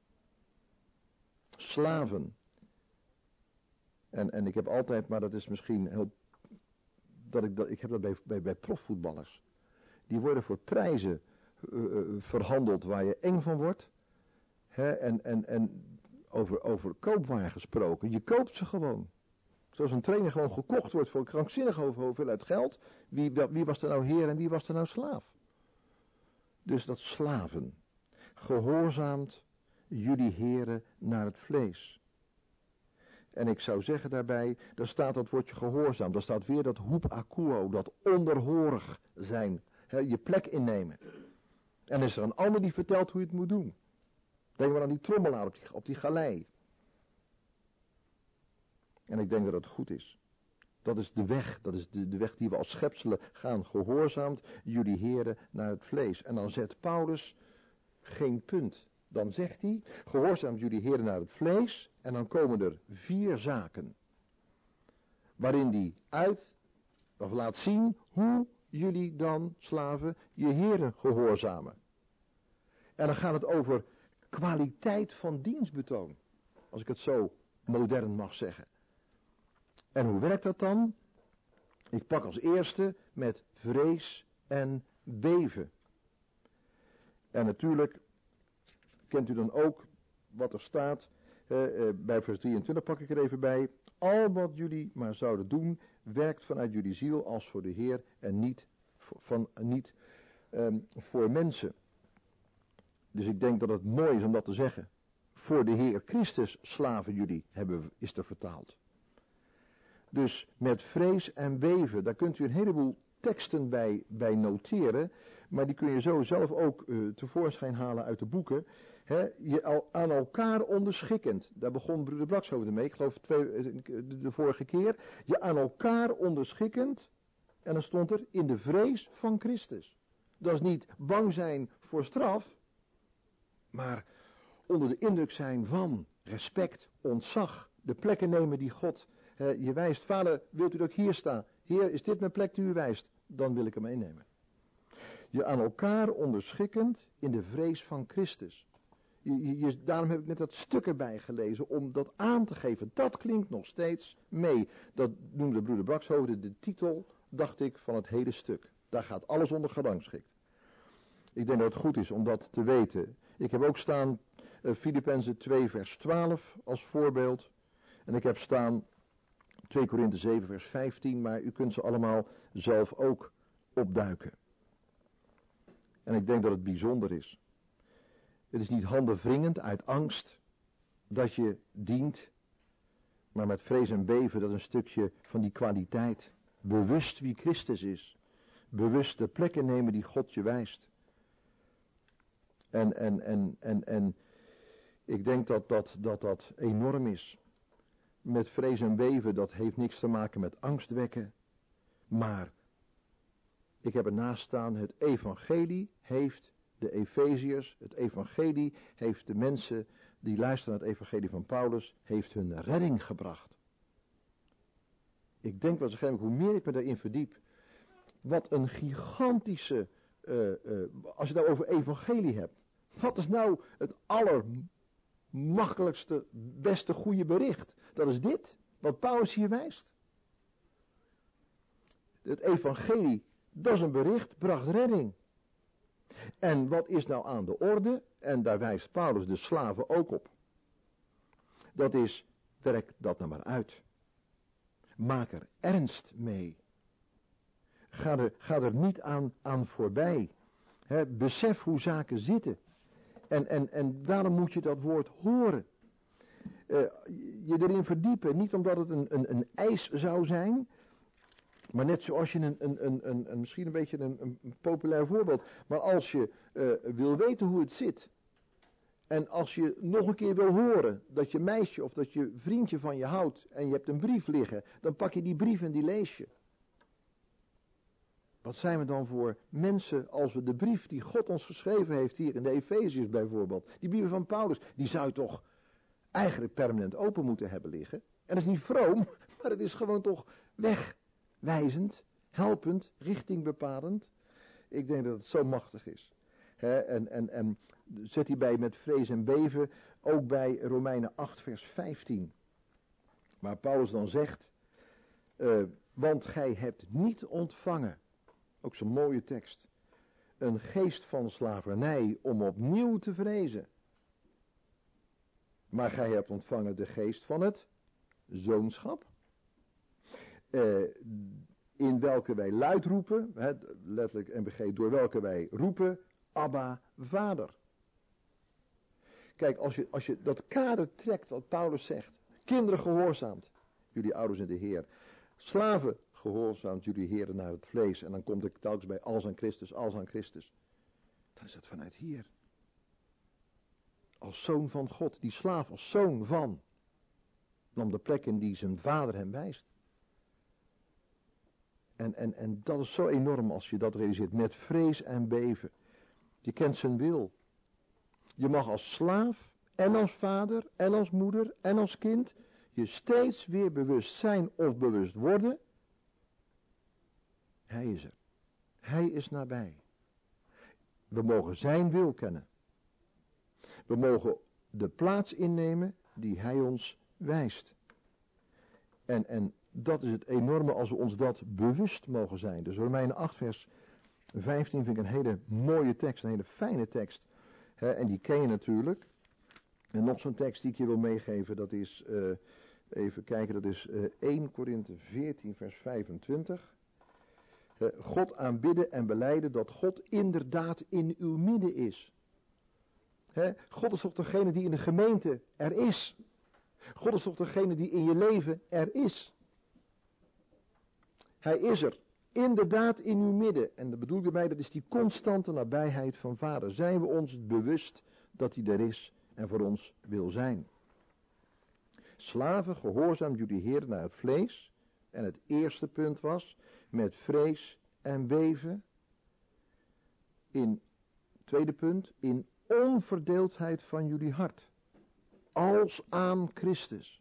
Slaven. En, en ik heb altijd, maar dat is misschien heel, dat ik, dat, ik heb dat bij, bij, bij profvoetballers. Die worden voor prijzen uh, verhandeld waar je eng van wordt. Hè, en en, en over, over koopwaar gesproken, je koopt ze gewoon. Zoals een trainer gewoon gekocht wordt voor krankzinnig hoeveelheid geld. Wie, wie was er nou heer en wie was er nou slaaf? Dus dat slaven. Gehoorzaamt jullie heren naar het vlees. En ik zou zeggen daarbij, daar staat dat woordje gehoorzaam. Daar staat weer dat hupakuo, dat onderhorig zijn. He, je plek innemen. En is er een ander die vertelt hoe je het moet doen. Denk maar aan die trommelaar op die, op die galei. En ik denk dat het goed is. Dat is de weg, dat is de, de weg die we als schepselen gaan. Gehoorzaamt jullie heren naar het vlees. En dan zet Paulus geen punt. Dan zegt hij, gehoorzaamt jullie heren naar het vlees. En dan komen er vier zaken. Waarin hij uit, of laat zien, hoe jullie dan, slaven, je heren gehoorzamen. En dan gaat het over kwaliteit van dienstbetoon. Als ik het zo modern mag zeggen. En hoe werkt dat dan? Ik pak als eerste met vrees en beven. En natuurlijk kent u dan ook wat er staat. Uh, uh, bij vers drieëntwintig pak ik er even bij. Al wat jullie maar zouden doen, werkt vanuit jullie ziel als voor de Heer en niet, van, niet um, voor mensen. Dus ik denk dat het mooi is om dat te zeggen. Voor de Heer Christus slaven jullie, hebben, is er vertaald. Dus met vrees en beven, daar kunt u een heleboel teksten bij, bij noteren. Maar die kun je zo zelf ook uh, tevoorschijn halen uit de boeken. He, je al, aan elkaar onderschikkend. Daar begon broeder Blakshoven mee, ik geloof twee, de, de vorige keer. Je aan elkaar onderschikkend. En dan stond er in de vrees van Christus. Dat is niet bang zijn voor straf. Maar onder de indruk zijn van respect, ontzag. De plekken nemen die God uh, je wijst. Vader, wilt u dat ik hier sta? Heer, is dit mijn plek die u wijst? Dan wil ik hem innemen. Je aan elkaar onderschikkend in de vrees van Christus. Je, je, daarom heb ik net dat stuk erbij gelezen om dat aan te geven. Dat klinkt nog steeds mee. Dat noemde broeder Brakshoven de titel, dacht ik, van het hele stuk. Daar gaat alles onder gerangschikt. Ik denk dat het goed is om dat te weten. Ik heb ook staan uh, Filippenzen twee vers twaalf als voorbeeld. En ik heb staan twee Korinthe zeven vers vijftien. Maar u kunt ze allemaal zelf ook opduiken. En ik denk dat het bijzonder is. Het is niet handenwringend uit angst dat je dient. Maar met vrees en beven, dat een stukje van die kwaliteit. Bewust wie Christus is. Bewust de plekken nemen die God je wijst. En, en, en, en, en ik denk dat dat, dat dat enorm is. Met vrees en beven, dat heeft niks te maken met angst wekken. Maar, ik heb ernaast staan, het evangelie heeft de Efeziërs, het evangelie heeft de mensen die luisteren naar het evangelie van Paulus, heeft hun redding gebracht. Ik denk wel eens, hoe meer ik me daarin verdiep, wat een gigantische, uh, uh, als je het nou over evangelie hebt, wat is nou het allermakkelijkste, beste, goede bericht? Dat is dit, wat Paulus hier wijst. Het evangelie, dat is een bericht, bracht redding. En wat is nou aan de orde? En daar wijst Paulus de slaven ook op. Dat is, werk dat nou maar uit. Maak er ernst mee. Ga er, ga er niet aan, aan voorbij. He, besef hoe zaken zitten. En, en, en daarom moet je dat woord horen. Uh, je erin verdiepen. Niet omdat het een, een, een eis zou zijn. Maar net zoals je een, een, een, een, een misschien een beetje een, een, een populair voorbeeld. Maar als je uh, wil weten hoe het zit. En als je nog een keer wil horen dat je meisje of dat je vriendje van je houdt. En je hebt een brief liggen. Dan pak je die brief en die lees je. Wat zijn we dan voor mensen als we de brief die God ons geschreven heeft, hier in de Efeziërs bijvoorbeeld, die brieven van Paulus, die zou je toch eigenlijk permanent open moeten hebben liggen. En dat is niet vroom, maar het is gewoon toch wegwijzend, helpend, richtingbepalend. Ik denk dat het zo machtig is. He, en, en, en zet hierbij met vrees en beven, ook bij Romeinen acht vers vijftien. Waar Paulus dan zegt, uh, want gij hebt niet ontvangen, ook zo'n mooie tekst, een geest van slavernij om opnieuw te vrezen. Maar gij hebt ontvangen de geest van het zoonschap. Uh, in welke wij luid roepen, he, letterlijk N B G, door welke wij roepen, Abba, Vader. Kijk, als je, als je dat kader trekt wat Paulus zegt. Kinderen gehoorzaamt, jullie ouders in de Heer. Slaven gehoorzaamt, jullie heren naar het vlees. En dan komt er telkens bij als aan Christus, als aan Christus. Dan is het vanuit hier. Als zoon van God, die slaaf als zoon van. Nam de plek in die zijn vader hem wijst. En, en, en dat is zo enorm als je dat realiseert. Met vrees en beven. Je kent zijn wil. Je mag als slaaf en als vader en als moeder en als kind je steeds weer bewust zijn of bewust worden. Hij is er. Hij is nabij. We mogen zijn wil kennen. We mogen de plaats innemen die hij ons wijst. En, en dat is het enorme als we ons dat bewust mogen zijn. Dus Romeinen acht vers vijftien vind ik een hele mooie tekst, een hele fijne tekst. He, en die ken je natuurlijk. En nog zo'n tekst die ik je wil meegeven, dat is, uh, even kijken, dat is uh, eerste Korinthe veertien vers vijfentwintig. Uh, God aanbidden en belijden dat God inderdaad in uw midden is. He, God is toch degene die in de gemeente er is. God is toch degene die in je leven er is. Hij is er. Inderdaad in uw midden. En dat bedoel ik erbij, dat is die constante nabijheid van Vader. Zijn we ons bewust dat hij er is en voor ons wil zijn. Slaven, gehoorzaam jullie Heer naar het vlees. En het eerste punt was, met vrees en beven. In, tweede punt, in onverdeeldheid van jullie hart. Als aan Christus.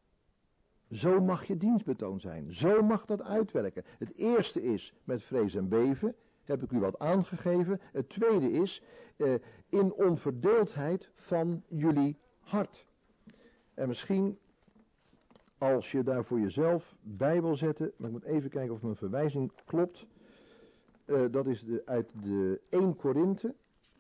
Zo mag je dienstbetoon zijn. Zo mag dat uitwerken. Het eerste is met vrees en beven. Heb ik u wat aangegeven. Het tweede is uh, in onverdeeldheid van jullie hart. En misschien als je daar voor jezelf bij wil zetten. Maar ik moet even kijken of mijn verwijzing klopt. Uh, dat is de, uit de eerste Korinthe.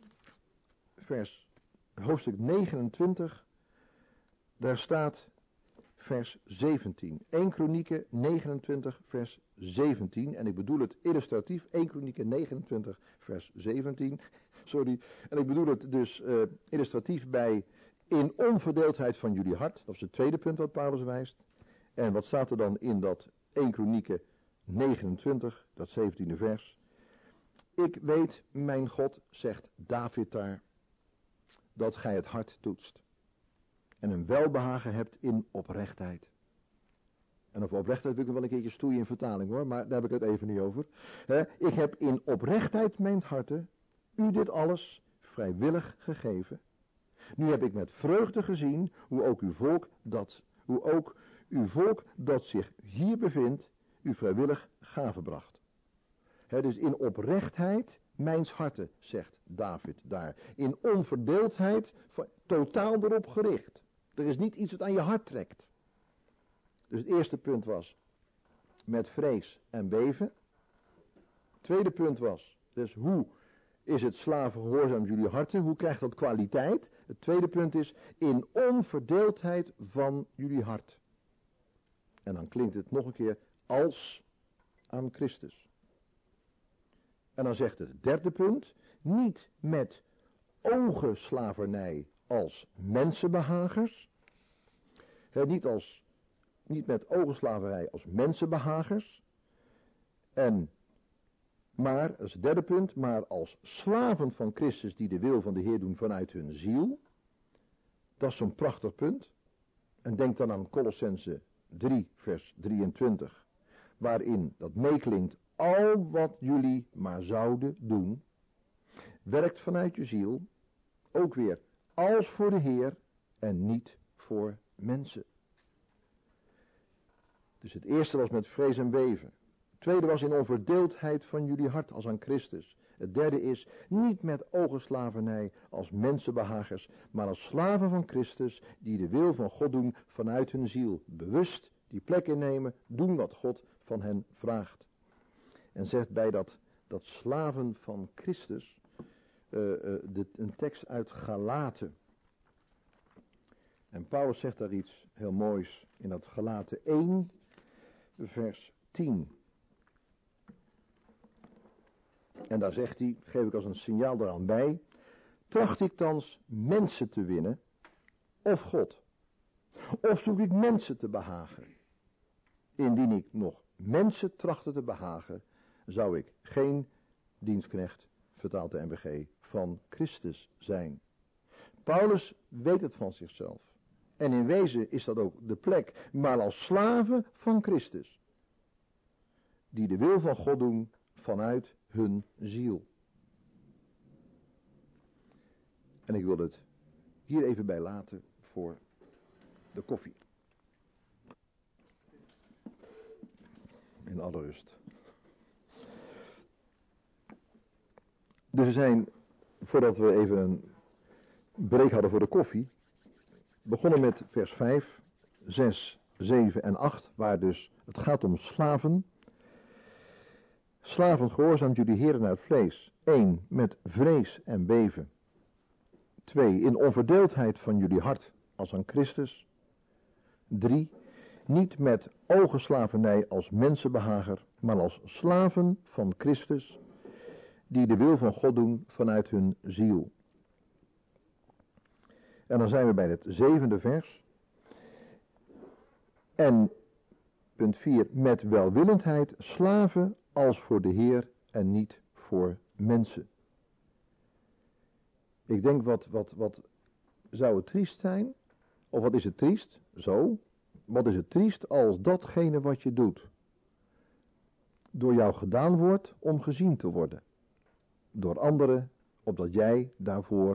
Vers hoofdstuk negenentwintig. Daar staat vers zeventien. eerste Kronieken negenentwintig vers zeventien. En ik bedoel het illustratief. eerste Kronieken negenentwintig vers zeventien. Sorry. En ik bedoel het dus uh, illustratief bij in onverdeeldheid van jullie hart. Dat is het tweede punt wat Paulus wijst. En wat staat er dan in dat eerste Kronieken negenentwintig, dat zeventiende vers. Ik weet, mijn God, zegt David daar, dat gij het hart toetst. En een welbehagen hebt in oprechtheid. En over oprechtheid wil ik wel een keertje stoeien in vertaling hoor, maar daar heb ik het even niet over. He, ik heb in oprechtheid mijn harte u dit alles vrijwillig gegeven. Nu heb ik met vreugde gezien hoe ook uw volk dat, hoe ook uw volk dat zich hier bevindt, u vrijwillig gave bracht. He, dus in oprechtheid mijns harte, zegt David daar. In onverdeeldheid, totaal erop gericht. Er is niet iets wat aan je hart trekt. Dus het eerste punt was met vrees en beven. Het tweede punt was, dus hoe is het slaven gehoorzaam jullie harten? Hoe krijgt dat kwaliteit? Het tweede punt is in onverdeeldheid van jullie hart. En dan klinkt het nog een keer als aan Christus. En dan zegt het derde punt, niet met ogenslavernij als mensenbehagers. He, niet, als, niet met ogenslavernij als mensenbehagers. En, maar, dat is het derde punt, maar als slaven van Christus die de wil van de Heer doen vanuit hun ziel. Dat is zo'n prachtig punt. En denk dan aan Kolossenzen drie vers drieëntwintig. Waarin dat meeklinkt al wat jullie maar zouden doen, werkt vanuit je ziel, ook weer als voor de Heer en niet voor mensen. Dus het eerste was met vrees en beven. Het tweede was in onverdeeldheid van jullie hart als aan Christus. Het derde is niet met ogenslavernij als mensenbehagers, maar als slaven van Christus die de wil van God doen vanuit hun ziel. Bewust die plek innemen, doen wat God van hen vraagt. En zegt bij dat, dat slaven van Christus, uh, uh, de, een tekst uit Galaten. En Paulus zegt daar iets heel moois in dat Galaten één, vers tien. En daar zegt hij, geef ik als een signaal eraan bij, tracht ik thans mensen te winnen, of God? Of zoek ik mensen te behagen? Indien ik nog mensen trachtte te behagen, zou ik geen dienstknecht, vertaalt de N B G, van Christus zijn. Paulus weet het van zichzelf. En in wezen is dat ook de plek, maar als slaven van Christus. Die de wil van God doen vanuit hun ziel. En ik wil het hier even bij laten voor de koffie. In alle rust. Dus we zijn, voordat we even een break hadden voor de koffie, begonnen met vers vijf, zes, zeven en acht, waar dus het gaat om slaven. Slaven, gehoorzaamt jullie heren uit vlees. één. Met vrees en beven. twee. In onverdeeldheid van jullie hart als aan Christus. drie. Niet met ogenslavernij als mensenbehager, maar als slaven van Christus, die de wil van God doen vanuit hun ziel. En dan zijn we bij het zevende vers. En punt vier. Met welwillendheid slaven als voor de Heer en niet voor mensen. Ik denk, wat, wat, wat zou het triest zijn? Of wat is het triest? Zo. Wat is het triest als datgene wat je doet door jou gedaan wordt om gezien te worden. Door anderen, opdat jij daarvoor.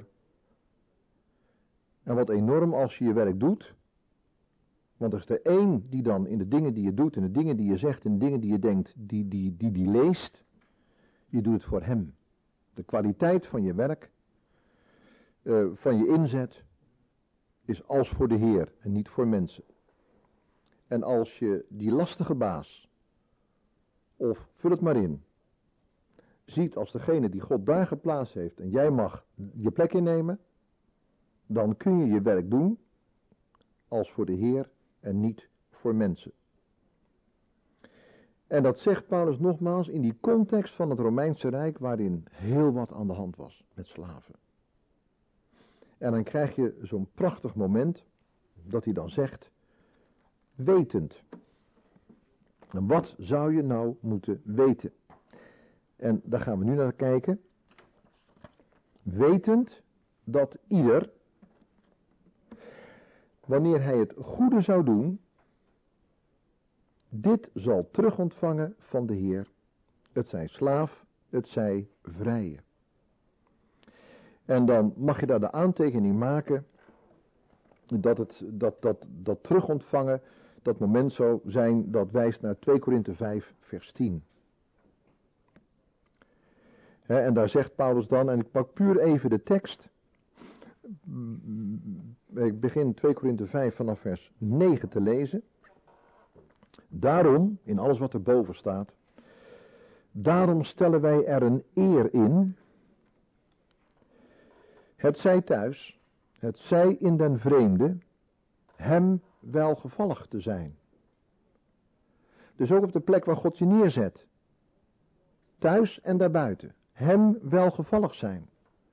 En wat enorm als je je werk doet. Want er is er één die dan in de dingen die je doet, in de dingen die je zegt, in de dingen die je denkt, die die, die, die leest. Je doet het voor hem. De kwaliteit van je werk, uh, van je inzet, is als voor de Heer en niet voor mensen. En als je die lastige baas, of vul het maar in, ziet als degene die God daar geplaatst heeft en jij mag je plek innemen, dan kun je je werk doen als voor de Heer en niet voor mensen. En dat zegt Paulus nogmaals in die context van het Romeinse Rijk waarin heel wat aan de hand was met slaven. En dan krijg je zo'n prachtig moment dat hij dan zegt, wetend. En wat zou je nou moeten weten? En daar gaan we nu naar kijken. Wetend dat ieder, wanneer hij het goede zou doen, dit zal terugontvangen van de Heer. Het zij slaaf, het zij vrije. En dan mag je daar de aantekening maken dat het, dat, dat, dat terugontvangen, dat moment zou zijn, dat wijst naar twee Korinthe vijf vers tien. He, en daar zegt Paulus dan, en ik pak puur even de tekst. Ik begin twee Korinthe vijf vanaf vers negen te lezen. Daarom, in alles wat erboven staat, daarom stellen wij er een eer in, het zij thuis, het zij in den vreemde, hem welgevallig te zijn. Dus ook op de plek waar God je neerzet, thuis en daarbuiten, hem welgevallig zijn.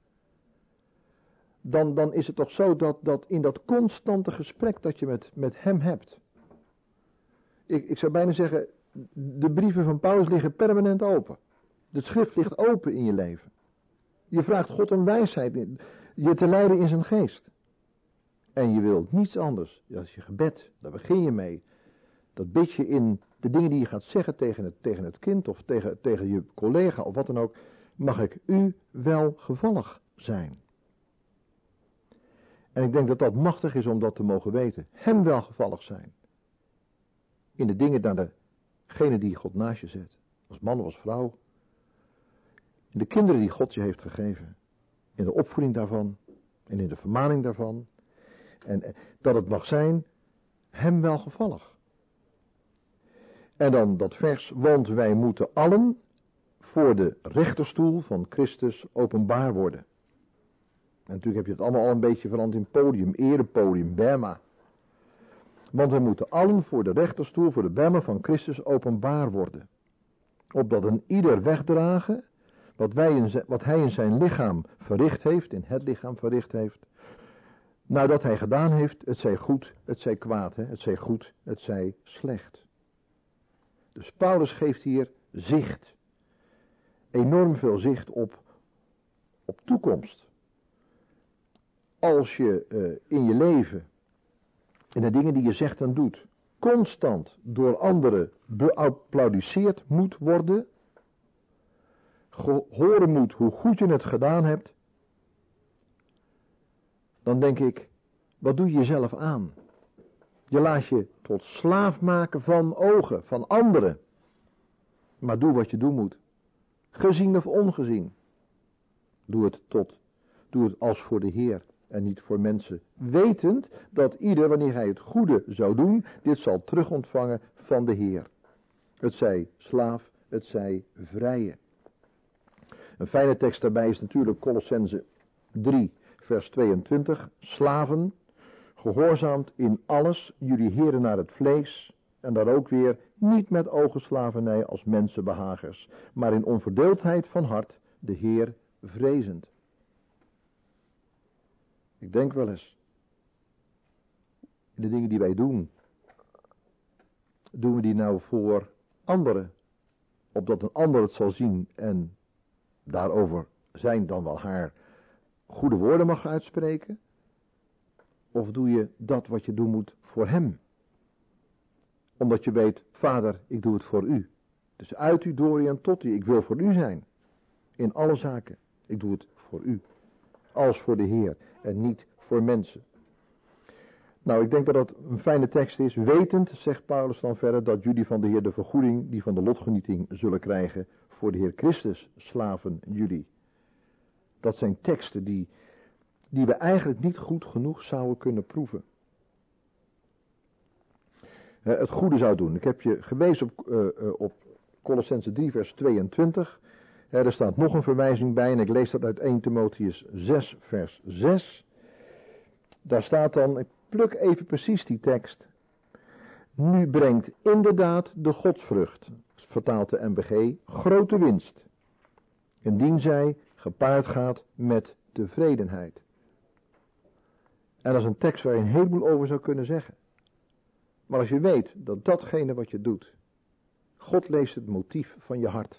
Dan, dan is het toch zo dat, dat in dat constante gesprek dat je met, met hem hebt. Ik, ik zou bijna zeggen, de brieven van Paulus liggen permanent open. De schrift ligt open in je leven. Je vraagt God om wijsheid, je te leiden in zijn geest. En je wilt niets anders als je gebed, daar begin je mee. Dat bid je in De dingen die je gaat zeggen tegen het, tegen het kind of tegen, tegen je collega of wat dan ook, mag ik u wel gevallig zijn. En ik denk dat dat machtig is om dat te mogen weten. Hem wel gevallig zijn. In de dingen naar degene die God naast je zet. Als man of als vrouw. In de kinderen die God je heeft gegeven. In de opvoeding daarvan. En in de vermaning daarvan. En dat het mag zijn, hem wel gevallig. En dan dat vers, want wij moeten allen voor de rechterstoel van Christus openbaar worden. En natuurlijk heb je het allemaal al een beetje veranderd in podium, erepodium, bema. Want wij moeten allen voor de rechterstoel, voor de bema van Christus openbaar worden. Opdat een ieder wegdragen wat, wij in zijn, wat hij in zijn lichaam verricht heeft, in het lichaam verricht heeft. Nadat hij gedaan heeft, het zij goed, het zij kwaad, hè? Het zij goed, het zij slecht. Dus Paulus geeft hier zicht. Enorm veel zicht op, op toekomst. Als je uh, in je leven, in de dingen die je zegt en doet, constant door anderen beapplaudisseerd moet worden, horen moet hoe goed je het gedaan hebt, dan denk ik, wat doe je jezelf aan? Je laat je tot slaaf maken van ogen, van anderen. Maar doe wat je doen moet. Gezien of ongezien. Doe het tot, doe het als voor de Heer en niet voor mensen. Wetend dat ieder, wanneer hij het goede zou doen, dit zal terugontvangen van de Heer. Het zij slaaf, het zij vrije. Een fijne tekst daarbij is natuurlijk Kolossenzen drie, vers tweeëntwintig. Slaven, gehoorzaamt in alles jullie heren naar het vlees, en daar ook weer niet met ogenslavernij als mensenbehagers, maar in onverdeeldheid van hart de Heer vrezend. Ik denk wel eens, in de dingen die wij doen, doen we die nou voor anderen, opdat een ander het zal zien en daarover zijn dan wel haar goede woorden mag uitspreken? Of doe je dat wat je doen moet voor hem? Omdat je weet, Vader, ik doe het voor u. Dus uit u, door u en tot u. Ik wil voor u zijn. In alle zaken. Ik doe het voor u. Als voor de Heer. En niet voor mensen. Nou, ik denk dat dat een fijne tekst is. Wetend, zegt Paulus dan verder, dat jullie van de Heer de vergoeding, die van de lotgenieting zullen krijgen, voor de Heer Christus, slaven jullie. Dat zijn teksten die, die we eigenlijk niet goed genoeg zouden kunnen proeven. Uh, het goede zou doen. Ik heb je gewezen op, uh, uh, op Kolossenzen drie vers tweeëntwintig. Uh, er staat nog een verwijzing bij en ik lees dat uit eerste Timotheüs zes vers zes. Daar staat dan, ik pluk even precies die tekst. Nu brengt inderdaad de godsvrucht, vertaalt de M B G, grote winst. Indien zij gepaard gaat met tevredenheid. En dat is een tekst waar je een heleboel over zou kunnen zeggen. Maar als je weet dat datgene wat je doet, God leest het motief van je hart.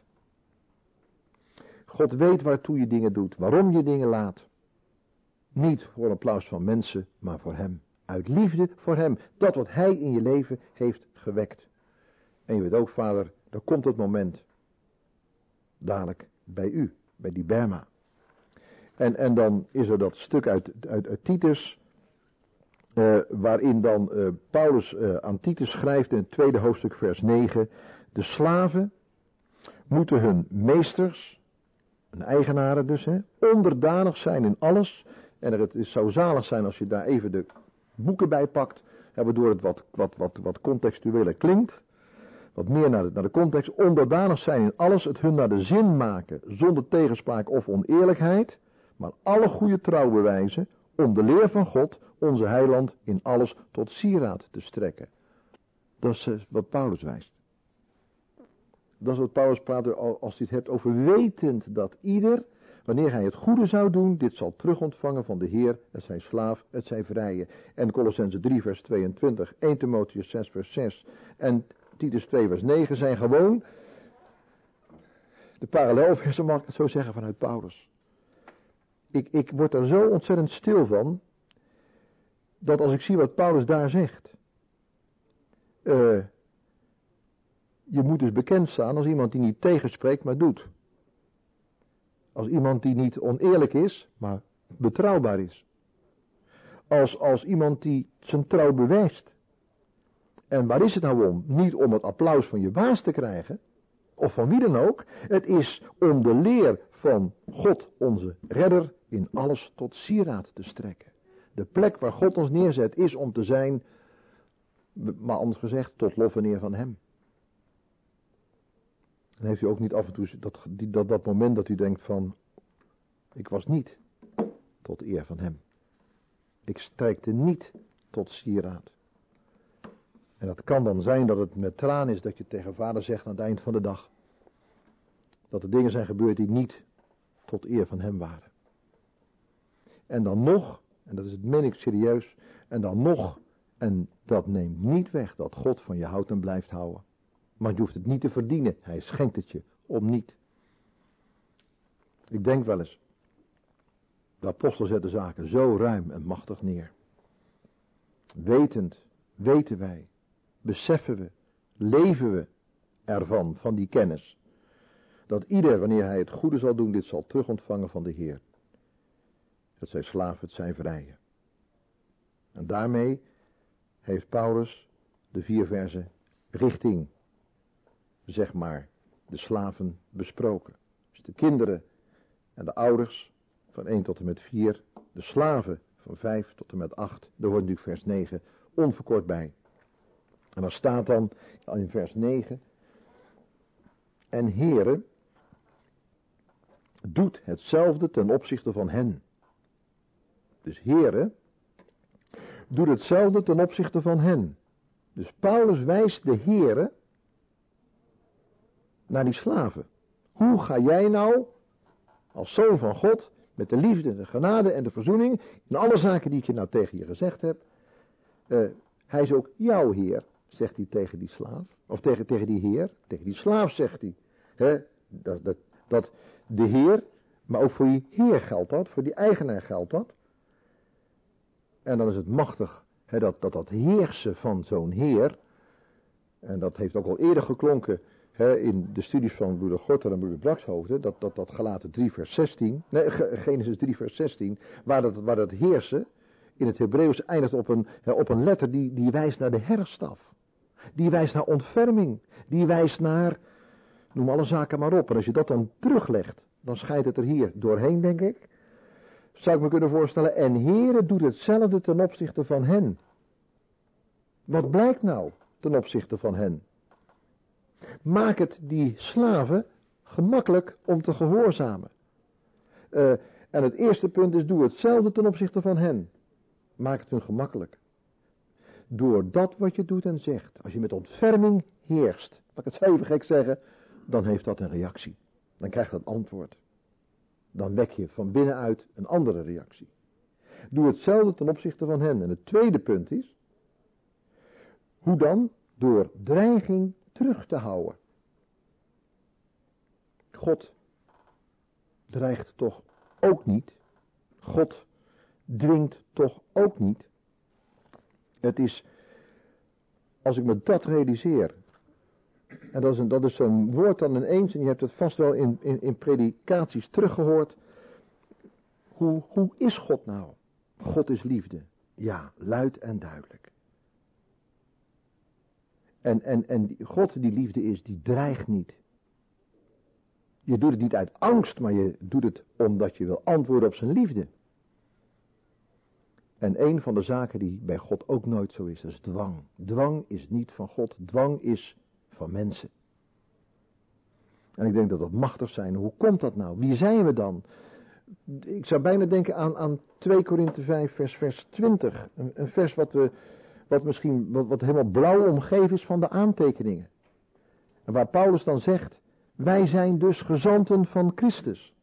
God weet waartoe je dingen doet, waarom je dingen laat. Niet voor applaus van mensen, maar voor hem. Uit liefde voor hem. Dat wat hij in je leven heeft gewekt. En je weet ook, Vader, er komt het moment. Dadelijk bij u, bij die Bema. En, en dan is er dat stuk uit, uit, uit Titus. Uh, waarin dan uh, Paulus uh, aan Titus schrijft in het tweede hoofdstuk vers negen. De slaven moeten hun meesters, hun eigenaren dus, hè, onderdanig zijn in alles. En er, het zou zalig zijn als je daar even de boeken bij pakt. Hè, waardoor het wat, wat, wat, wat contextueler klinkt. Wat meer naar de, naar de context. Onderdanig zijn in alles, het hun naar de zin maken. Zonder tegenspraak of oneerlijkheid. Maar alle goede trouw bewijzen. Om de leer van God, onze heiland, in alles tot sieraad te strekken. Dat is wat Paulus wijst. Dat is wat Paulus praat als hij het hebt over wetend dat ieder, wanneer hij het goede zou doen, dit zal terugontvangen van de Heer, het zij slaaf, het zij vrije. En Kolossenzen drie vers tweeëntwintig, eerste Timotheüs zes vers zes en Titus twee vers negen zijn gewoon de parallelversen, mag ik het zo zeggen, vanuit Paulus. Ik, ik word er zo ontzettend stil van, dat als ik zie wat Paulus daar zegt, uh, Je moet dus bekend staan als iemand die niet tegenspreekt, maar doet. Als iemand die niet oneerlijk is, maar betrouwbaar is. Als, als iemand die zijn trouw bewijst. En waar is het nou om? Niet om het applaus van je baas te krijgen, of van wie dan ook. Het is om de leer van God, onze redder, in alles tot sieraad te strekken. De plek waar God ons neerzet is om te zijn, maar anders gezegd, tot lof en eer van hem. En heeft u ook niet af en toe dat, dat, dat moment dat u denkt van, ik was niet tot eer van hem. Ik strekte niet tot sieraad. En dat kan dan zijn dat het met traan is dat je tegen vader zegt aan het eind van de dag. Dat er dingen zijn gebeurd die niet tot eer van hem waren. En dan nog, en dat is het meen ik serieus, en dan nog, en dat neemt niet weg dat God van je houdt en blijft houden. Maar je hoeft het niet te verdienen, hij schenkt het je om niet. Ik denk wel eens, de apostel zet de zaken zo ruim en machtig neer. Wetend, weten wij, beseffen we, leven we ervan, van die kennis. Dat ieder, wanneer hij het goede zal doen, dit zal terugontvangen van de Heer. Het zijn slaven, het zijn vrijen. En daarmee heeft Paulus de vier verzen richting, zeg maar, de slaven besproken. Dus de kinderen en de ouders van één tot en met vier, de slaven van vijf tot en met acht, daar hoort nu vers negen onverkort bij. En dan staat dan in vers negen, en Heere, doet hetzelfde ten opzichte van hen. Dus Heere, doet hetzelfde ten opzichte van hen. Dus Paulus wijst de Heere naar die slaven. Hoe ga jij nou, als zoon van God, met de liefde, de genade en de verzoening, in alle zaken die ik je nou tegen je gezegd heb, uh, hij is ook jouw Heer, zegt hij tegen die slaaf, of tegen, tegen die Heer, tegen die slaaf zegt hij, hè, dat, dat, dat de Heer, maar ook voor die Heer geldt dat, voor die eigenaar geldt dat. En dan is het machtig, hè, dat, dat dat heersen van zo'n Heer, en dat heeft ook al eerder geklonken, He, in de studies van broeder Gorter en broeder Brakshoofden, dat, dat, dat Galaten drie vers zestien, nee, Genesis drie vers zestien, waar dat, waar dat heersen, in het Hebreeuws eindigt op een, op een letter die, die wijst naar de herfstaf. Die wijst naar ontferming. Die wijst naar, noem alle zaken maar op. En als je dat dan teruglegt, dan schijnt het er hier doorheen, denk ik. Zou ik me kunnen voorstellen, en Heere doet hetzelfde ten opzichte van hen. Wat blijkt nou ten opzichte van hen? Maak het die slaven gemakkelijk om te gehoorzamen. Uh, en het eerste punt is, doe hetzelfde ten opzichte van hen. Maak het hun gemakkelijk. Door dat wat je doet en zegt. Als je met ontferming heerst, laat ik het zo even gek zeggen, dan heeft dat een reactie. Dan krijgt dat antwoord. Dan wek je van binnenuit een andere reactie. Doe hetzelfde ten opzichte van hen. En het tweede punt is, hoe dan? Door dreiging terug te houden. God dreigt toch ook niet. God dwingt toch ook niet. Het is, als ik me dat realiseer, en dat is, een, dat is zo'n woord dan ineens, en je hebt het vast wel in, in, in predikaties teruggehoord. Hoe, hoe is God nou? God is liefde. Ja, luid en duidelijk. En, en, en God die liefde is, die dreigt niet. Je doet het niet uit angst, maar je doet het omdat je wil antwoorden op zijn liefde. En een van de zaken die bij God ook nooit zo is, dat is dwang. Dwang is niet van God, dwang is van mensen. En ik denk dat dat machtig zijn. Hoe komt dat nou? Wie zijn we dan? Ik zou bijna denken aan, aan twee Korinthe vijf vers, vers twintig. Een, een vers wat we... Wat misschien, wat, wat helemaal blauw omgeven is van de aantekeningen. En waar Paulus dan zegt, wij zijn dus gezanten van Christus.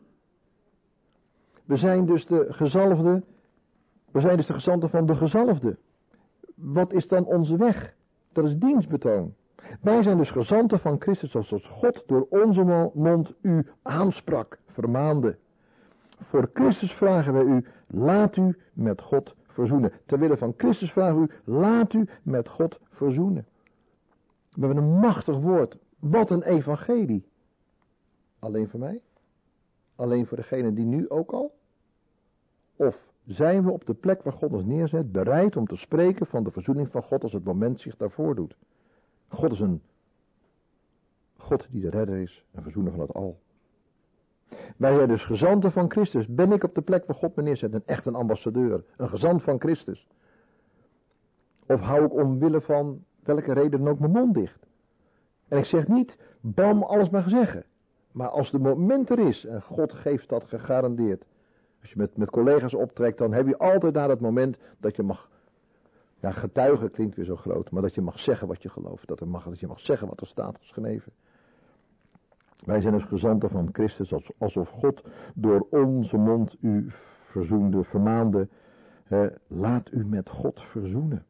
We zijn dus de gezalfde, we zijn dus de gezanten van de gezalfde. Wat is dan onze weg? Dat is dienstbetoon. Wij zijn dus gezanten van Christus, zoals God door onze mond u aansprak, vermaande. Voor Christus vragen wij u, laat u met God verzoenen. Terwille van Christus vragen we u, laat u met God verzoenen. We hebben een machtig woord. Wat een evangelie. Alleen voor mij? Alleen voor degene die nu ook al? Of zijn we op de plek waar God ons neerzet bereid om te spreken van de verzoening van God als het moment zich daarvoor doet? God is een God die de redder is en verzoener van het al. Wij zijn dus gezanten van Christus. Ben ik op de plek waar God me neerzet een echt een ambassadeur, een gezant van Christus? Of hou ik omwille van welke reden dan ook mijn mond dicht? En ik zeg niet, bam, alles maar zeggen. Maar als de moment er is, en God geeft dat gegarandeerd. Als je met, met collega's optrekt, dan heb je altijd naar dat moment dat je mag, ja, getuigen klinkt weer zo groot, maar dat je mag zeggen wat je gelooft. Dat, er mag, dat je mag zeggen wat er staat geschreven. Wij zijn dus gezanten van Christus, alsof God door onze mond u verzoende, vermaande. Eh, laat u met God verzoenen.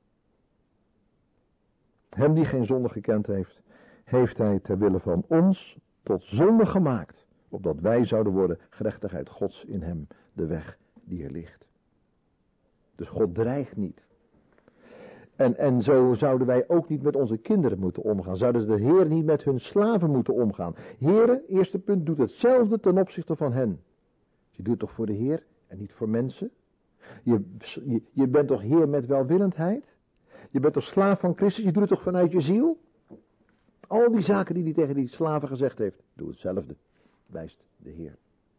Hem die geen zonde gekend heeft, heeft hij ter wille van ons tot zonde gemaakt, opdat wij zouden worden gerechtigheid Gods in hem, de weg die er ligt. Dus God dreigt niet. En, en zo zouden wij ook niet met onze kinderen moeten omgaan. Zouden de Heer niet met hun slaven moeten omgaan. Heren, eerste punt, doet hetzelfde ten opzichte van hen. Je doet het toch voor de Heer en niet voor mensen? Je, je, je bent toch Heer met welwillendheid? Je bent toch slaaf van Christus? Je doet het toch vanuit je ziel? Al die zaken die hij tegen die slaven gezegd heeft, doe hetzelfde, wijst de Heer.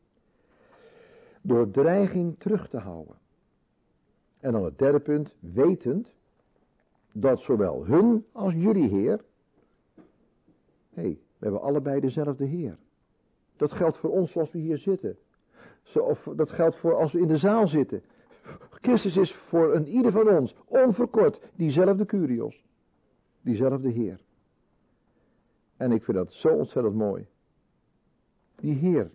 Door dreiging terug te houden. En dan het derde punt, wetend dat zowel hun als jullie Heer, hé, hey, we hebben allebei dezelfde Heer. Dat geldt voor ons zoals we hier zitten. Zo, of dat geldt voor als we in de zaal zitten. Christus is voor een ieder van ons, onverkort, diezelfde Kyrios. Diezelfde Heer. En ik vind dat zo ontzettend mooi. Die Heer.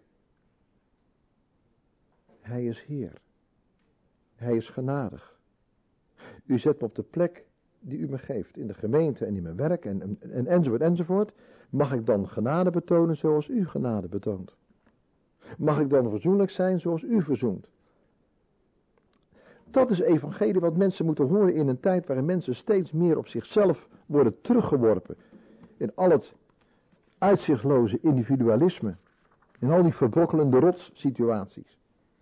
Hij is Heer. Hij is genadig. U zet me op de plek die u me geeft. In de gemeente en in mijn werk en, en, en enzovoort enzovoort. Mag ik dan genade betonen zoals u genade betoont? Mag ik dan verzoenlijk zijn zoals u verzoent? Dat is evangelie wat mensen moeten horen in een tijd waarin mensen steeds meer op zichzelf worden teruggeworpen. In al het uitzichtloze individualisme. In al die verbrokkelende rotssituaties.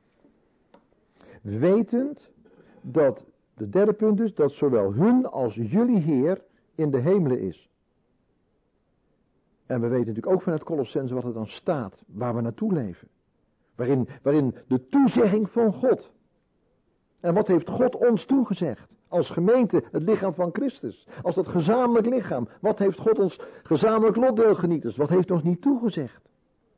Wetend dat, de derde punt is, dat zowel hun als jullie Heer in de hemelen is. En we weten natuurlijk ook van het Colossense wat er dan staat, waar we naartoe leven. Waarin, waarin de toezegging van God. En wat heeft God ons toegezegd? Als gemeente, het lichaam van Christus. Als dat gezamenlijk lichaam. Wat heeft God ons gezamenlijk lotdeelgenieters? Wat heeft ons niet toegezegd?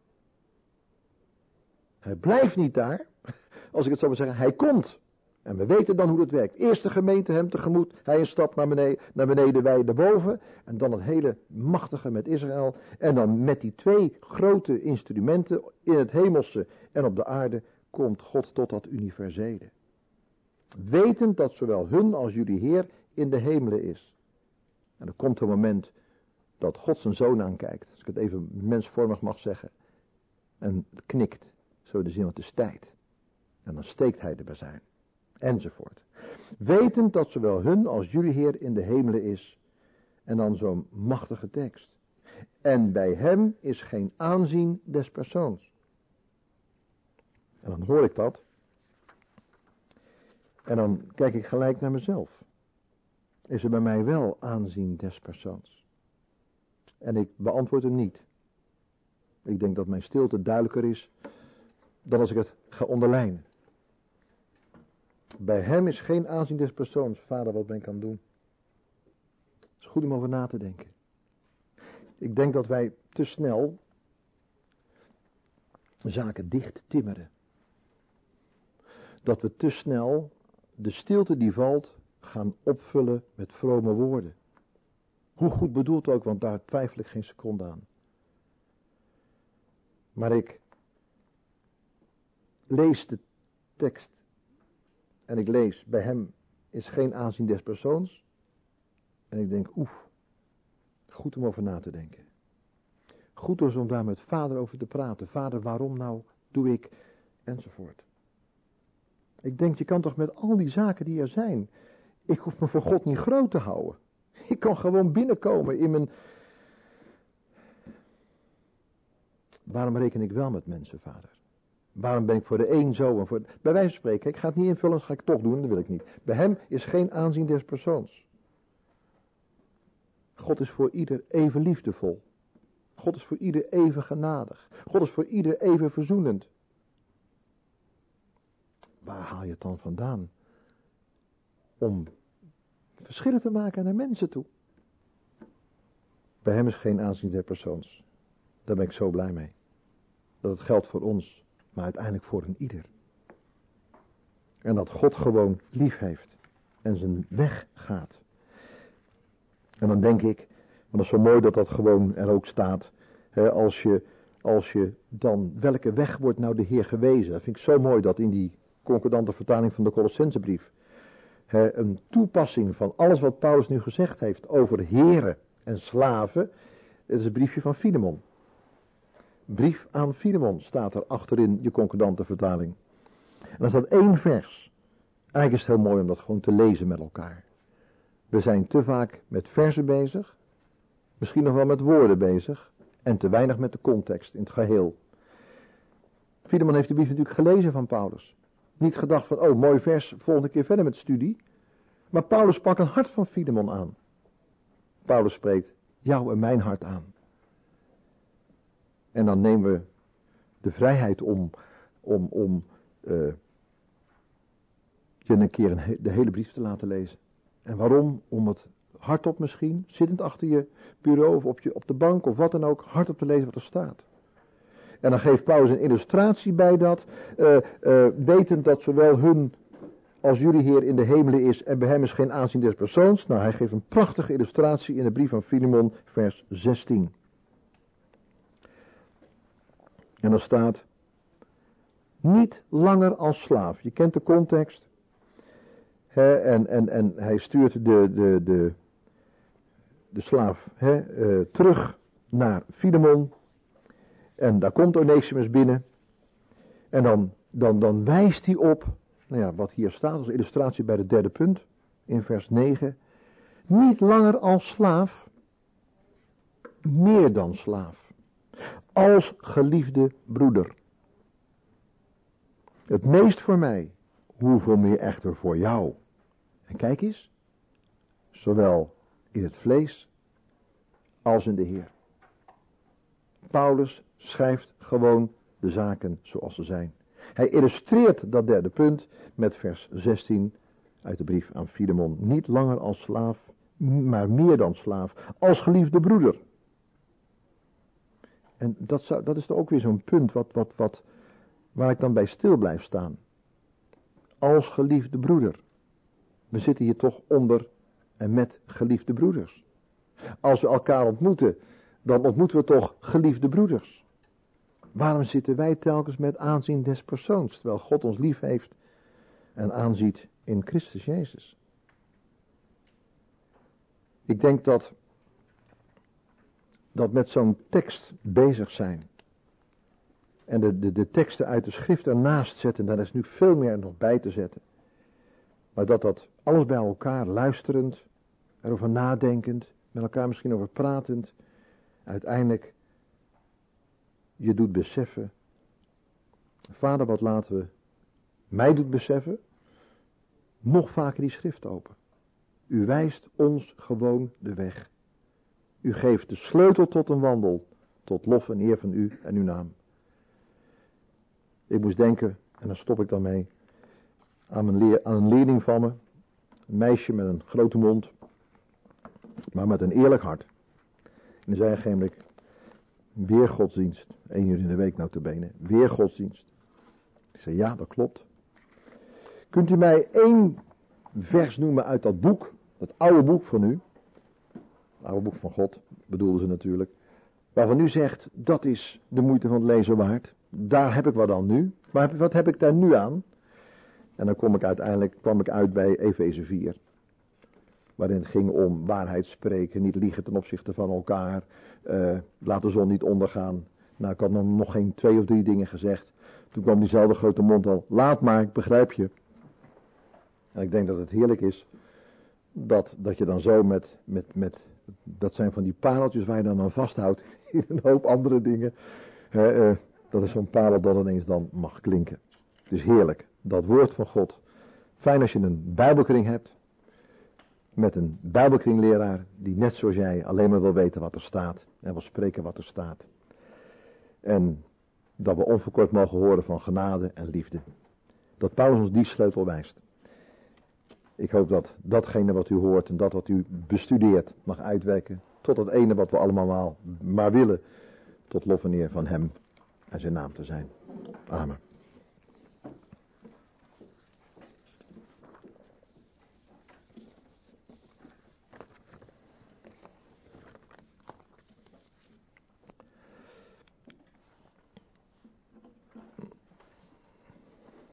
Hij blijft niet daar. Als ik het zo maar zeggen, hij komt. En we weten dan hoe het werkt. Eerst de gemeente hem tegemoet. Hij een stap naar beneden, naar beneden, wij erboven. En dan het hele machtige met Israël. En dan met die twee grote instrumenten in het hemelse en op de aarde komt God tot dat universele. Wetend dat zowel hun als jullie Heer in de hemelen is. En er komt een moment dat God zijn zoon aankijkt. Als ik het even mensvormig mag zeggen. En knikt. Zo in de zin, wat het is tijd. En dan steekt hij er bij zijn. Enzovoort. Wetend dat zowel hun als jullie Heer in de hemelen is. En dan zo'n machtige tekst. En bij hem is geen aanzien des persoons. En dan hoor ik dat. En dan kijk ik gelijk naar mezelf. Is er bij mij wel aanzien des persoons? En ik beantwoord hem niet. Ik denk dat mijn stilte duidelijker is dan als ik het ga onderlijnen. Bij hem is geen aanzien des persoons. Vader, wat ben ik aan het doen? Het is goed om over na te denken. Ik denk dat wij te snel zaken dicht timmeren. Dat we te snel de stilte die valt gaan opvullen met vrome woorden. Hoe goed bedoeld ook, want daar twijfel ik geen seconde aan. Maar ik lees de tekst en ik lees, bij hem is geen aanzien des persoons. En ik denk, oef, goed om over na te denken. Goed dus om daar met vader over te praten. Vader, waarom nou doe ik, enzovoort. Ik denk, je kan toch met al die zaken die er zijn. Ik hoef me voor God niet groot te houden. Ik kan gewoon binnenkomen in mijn... Waarom reken ik wel met mensen, vader? Waarom ben ik voor de een zo en voor... Bij wijze van spreken, ik ga het niet invullen, dat ga ik toch doen, dat wil ik niet. Bij hem is geen aanzien des persoons. God is voor ieder even liefdevol. God is voor ieder even genadig. God is voor ieder even verzoenend. Waar haal je het dan vandaan? Om verschillen te maken naar mensen toe. Bij hem is geen aanzien des persoons. Daar ben ik zo blij mee. Dat het geldt voor ons, maar uiteindelijk voor een ieder. En dat God gewoon lief heeft. En zijn weg gaat. En dan denk ik, en dat is zo mooi dat dat gewoon er ook staat. Hè, als je, als je dan, welke weg wordt nou de Heer gewezen? Dat vind ik zo mooi dat in die concordante vertaling van de Colossensebrief. Hè, een toepassing van alles wat Paulus nu gezegd heeft over heren en slaven. Het is een briefje van Filemon. Brief aan Filemon staat er achterin je concordante vertaling. En dan staat één vers. Eigenlijk is het heel mooi om dat gewoon te lezen met elkaar. We zijn te vaak met verzen bezig. Misschien nog wel met woorden bezig. En te weinig met de context in het geheel. Filemon heeft de brief natuurlijk gelezen van Paulus. Niet gedacht van, oh mooi vers, volgende keer verder met studie. Maar Paulus pakt een hart van Filemon aan. Paulus spreekt jou en mijn hart aan. En dan nemen we de vrijheid om, om, om uh, je een keer een, de hele brief te laten lezen. En waarom? Om het hardop misschien, zittend achter je bureau of op, je, op de bank of wat dan ook, hardop te lezen wat er staat. En dan geeft Paulus een illustratie bij dat, uh, uh, wetend dat zowel hun als jullie Heer in de hemelen is en bij hem is geen aanzien des persoons. Nou, hij geeft een prachtige illustratie in de brief van Filemon, vers zestien. En dan staat, niet langer als slaaf. Je kent de context. He, en, en, en hij stuurt de, de, de, de slaaf he, uh, terug naar Filemon. En daar komt Onesimus binnen. En dan, dan, dan wijst hij op, nou ja, wat hier staat als illustratie bij het derde punt, in vers negen. Niet langer als slaaf, meer dan slaaf. Als geliefde broeder. Het meest voor mij, hoeveel meer echter voor jou. En kijk eens, zowel in het vlees als in de Heer. Paulus schrijft gewoon de zaken zoals ze zijn. Hij illustreert dat derde punt met vers zestien uit de brief aan Filemon. Niet langer als slaaf, maar meer dan slaaf, als geliefde broeder. En dat, zou, dat is toch ook weer zo'n punt wat, wat, wat, waar ik dan bij stil blijf staan. Als geliefde broeder. We zitten hier toch onder en met geliefde broeders. Als we elkaar ontmoeten, dan ontmoeten we toch geliefde broeders. Waarom zitten wij telkens met aanzien des persoons, terwijl God ons lief heeft en aanziet in Christus Jezus? Ik denk dat, dat met zo'n tekst bezig zijn en de, de, de teksten uit de schrift ernaast zetten, daar is nu veel meer nog bij te zetten. Maar dat dat alles bij elkaar luisterend, erover nadenkend, met elkaar misschien over pratend, uiteindelijk je doet beseffen. Vader, wat laten we mij doet beseffen, nog vaker die schrift open. U wijst ons gewoon de weg. U geeft de sleutel tot een wandel, tot lof en eer van u en uw naam. Ik moest denken, en daar stop ik dan mee, aan een, leer, aan een leerling van me, een meisje met een grote mond, maar met een eerlijk hart. En die zei gegeven weer godsdienst, één uur in de week notabene, weer godsdienst. Ik zei, ja, dat klopt. Kunt u mij één vers noemen uit dat boek, dat oude boek van u, het oude boek van God, bedoelde ze natuurlijk, waarvan u zegt, dat is de moeite van het lezen waard. Daar heb ik wat aan nu, maar wat heb ik daar nu aan? En dan kom ik uiteindelijk, kwam ik uit bij Efeze vier. Waarin het ging om waarheid spreken, niet liegen ten opzichte van elkaar. Uh, laat de zon niet ondergaan. Nou, ik had nog, nog geen twee of drie dingen gezegd. Toen kwam diezelfde grote mond al. Laat maar, ik begrijp je. En ik denk dat het heerlijk is dat, dat je dan zo met, met, met, dat zijn van die pareltjes waar je dan aan vasthoudt in een hoop andere dingen. He, uh, dat is zo'n parel dat ineens dan mag klinken. Het is heerlijk, dat woord van God. Fijn als je een bijbelkring hebt, met een bijbelkringleraar die net zoals jij alleen maar wil weten wat er staat en wil spreken wat er staat. En dat we onverkort mogen horen van genade en liefde. Dat Paulus ons die sleutel wijst. Ik hoop dat datgene wat u hoort en dat wat u bestudeert mag uitwerken tot het ene wat we allemaal maar willen, tot lof en eer van hem en zijn naam te zijn. Amen.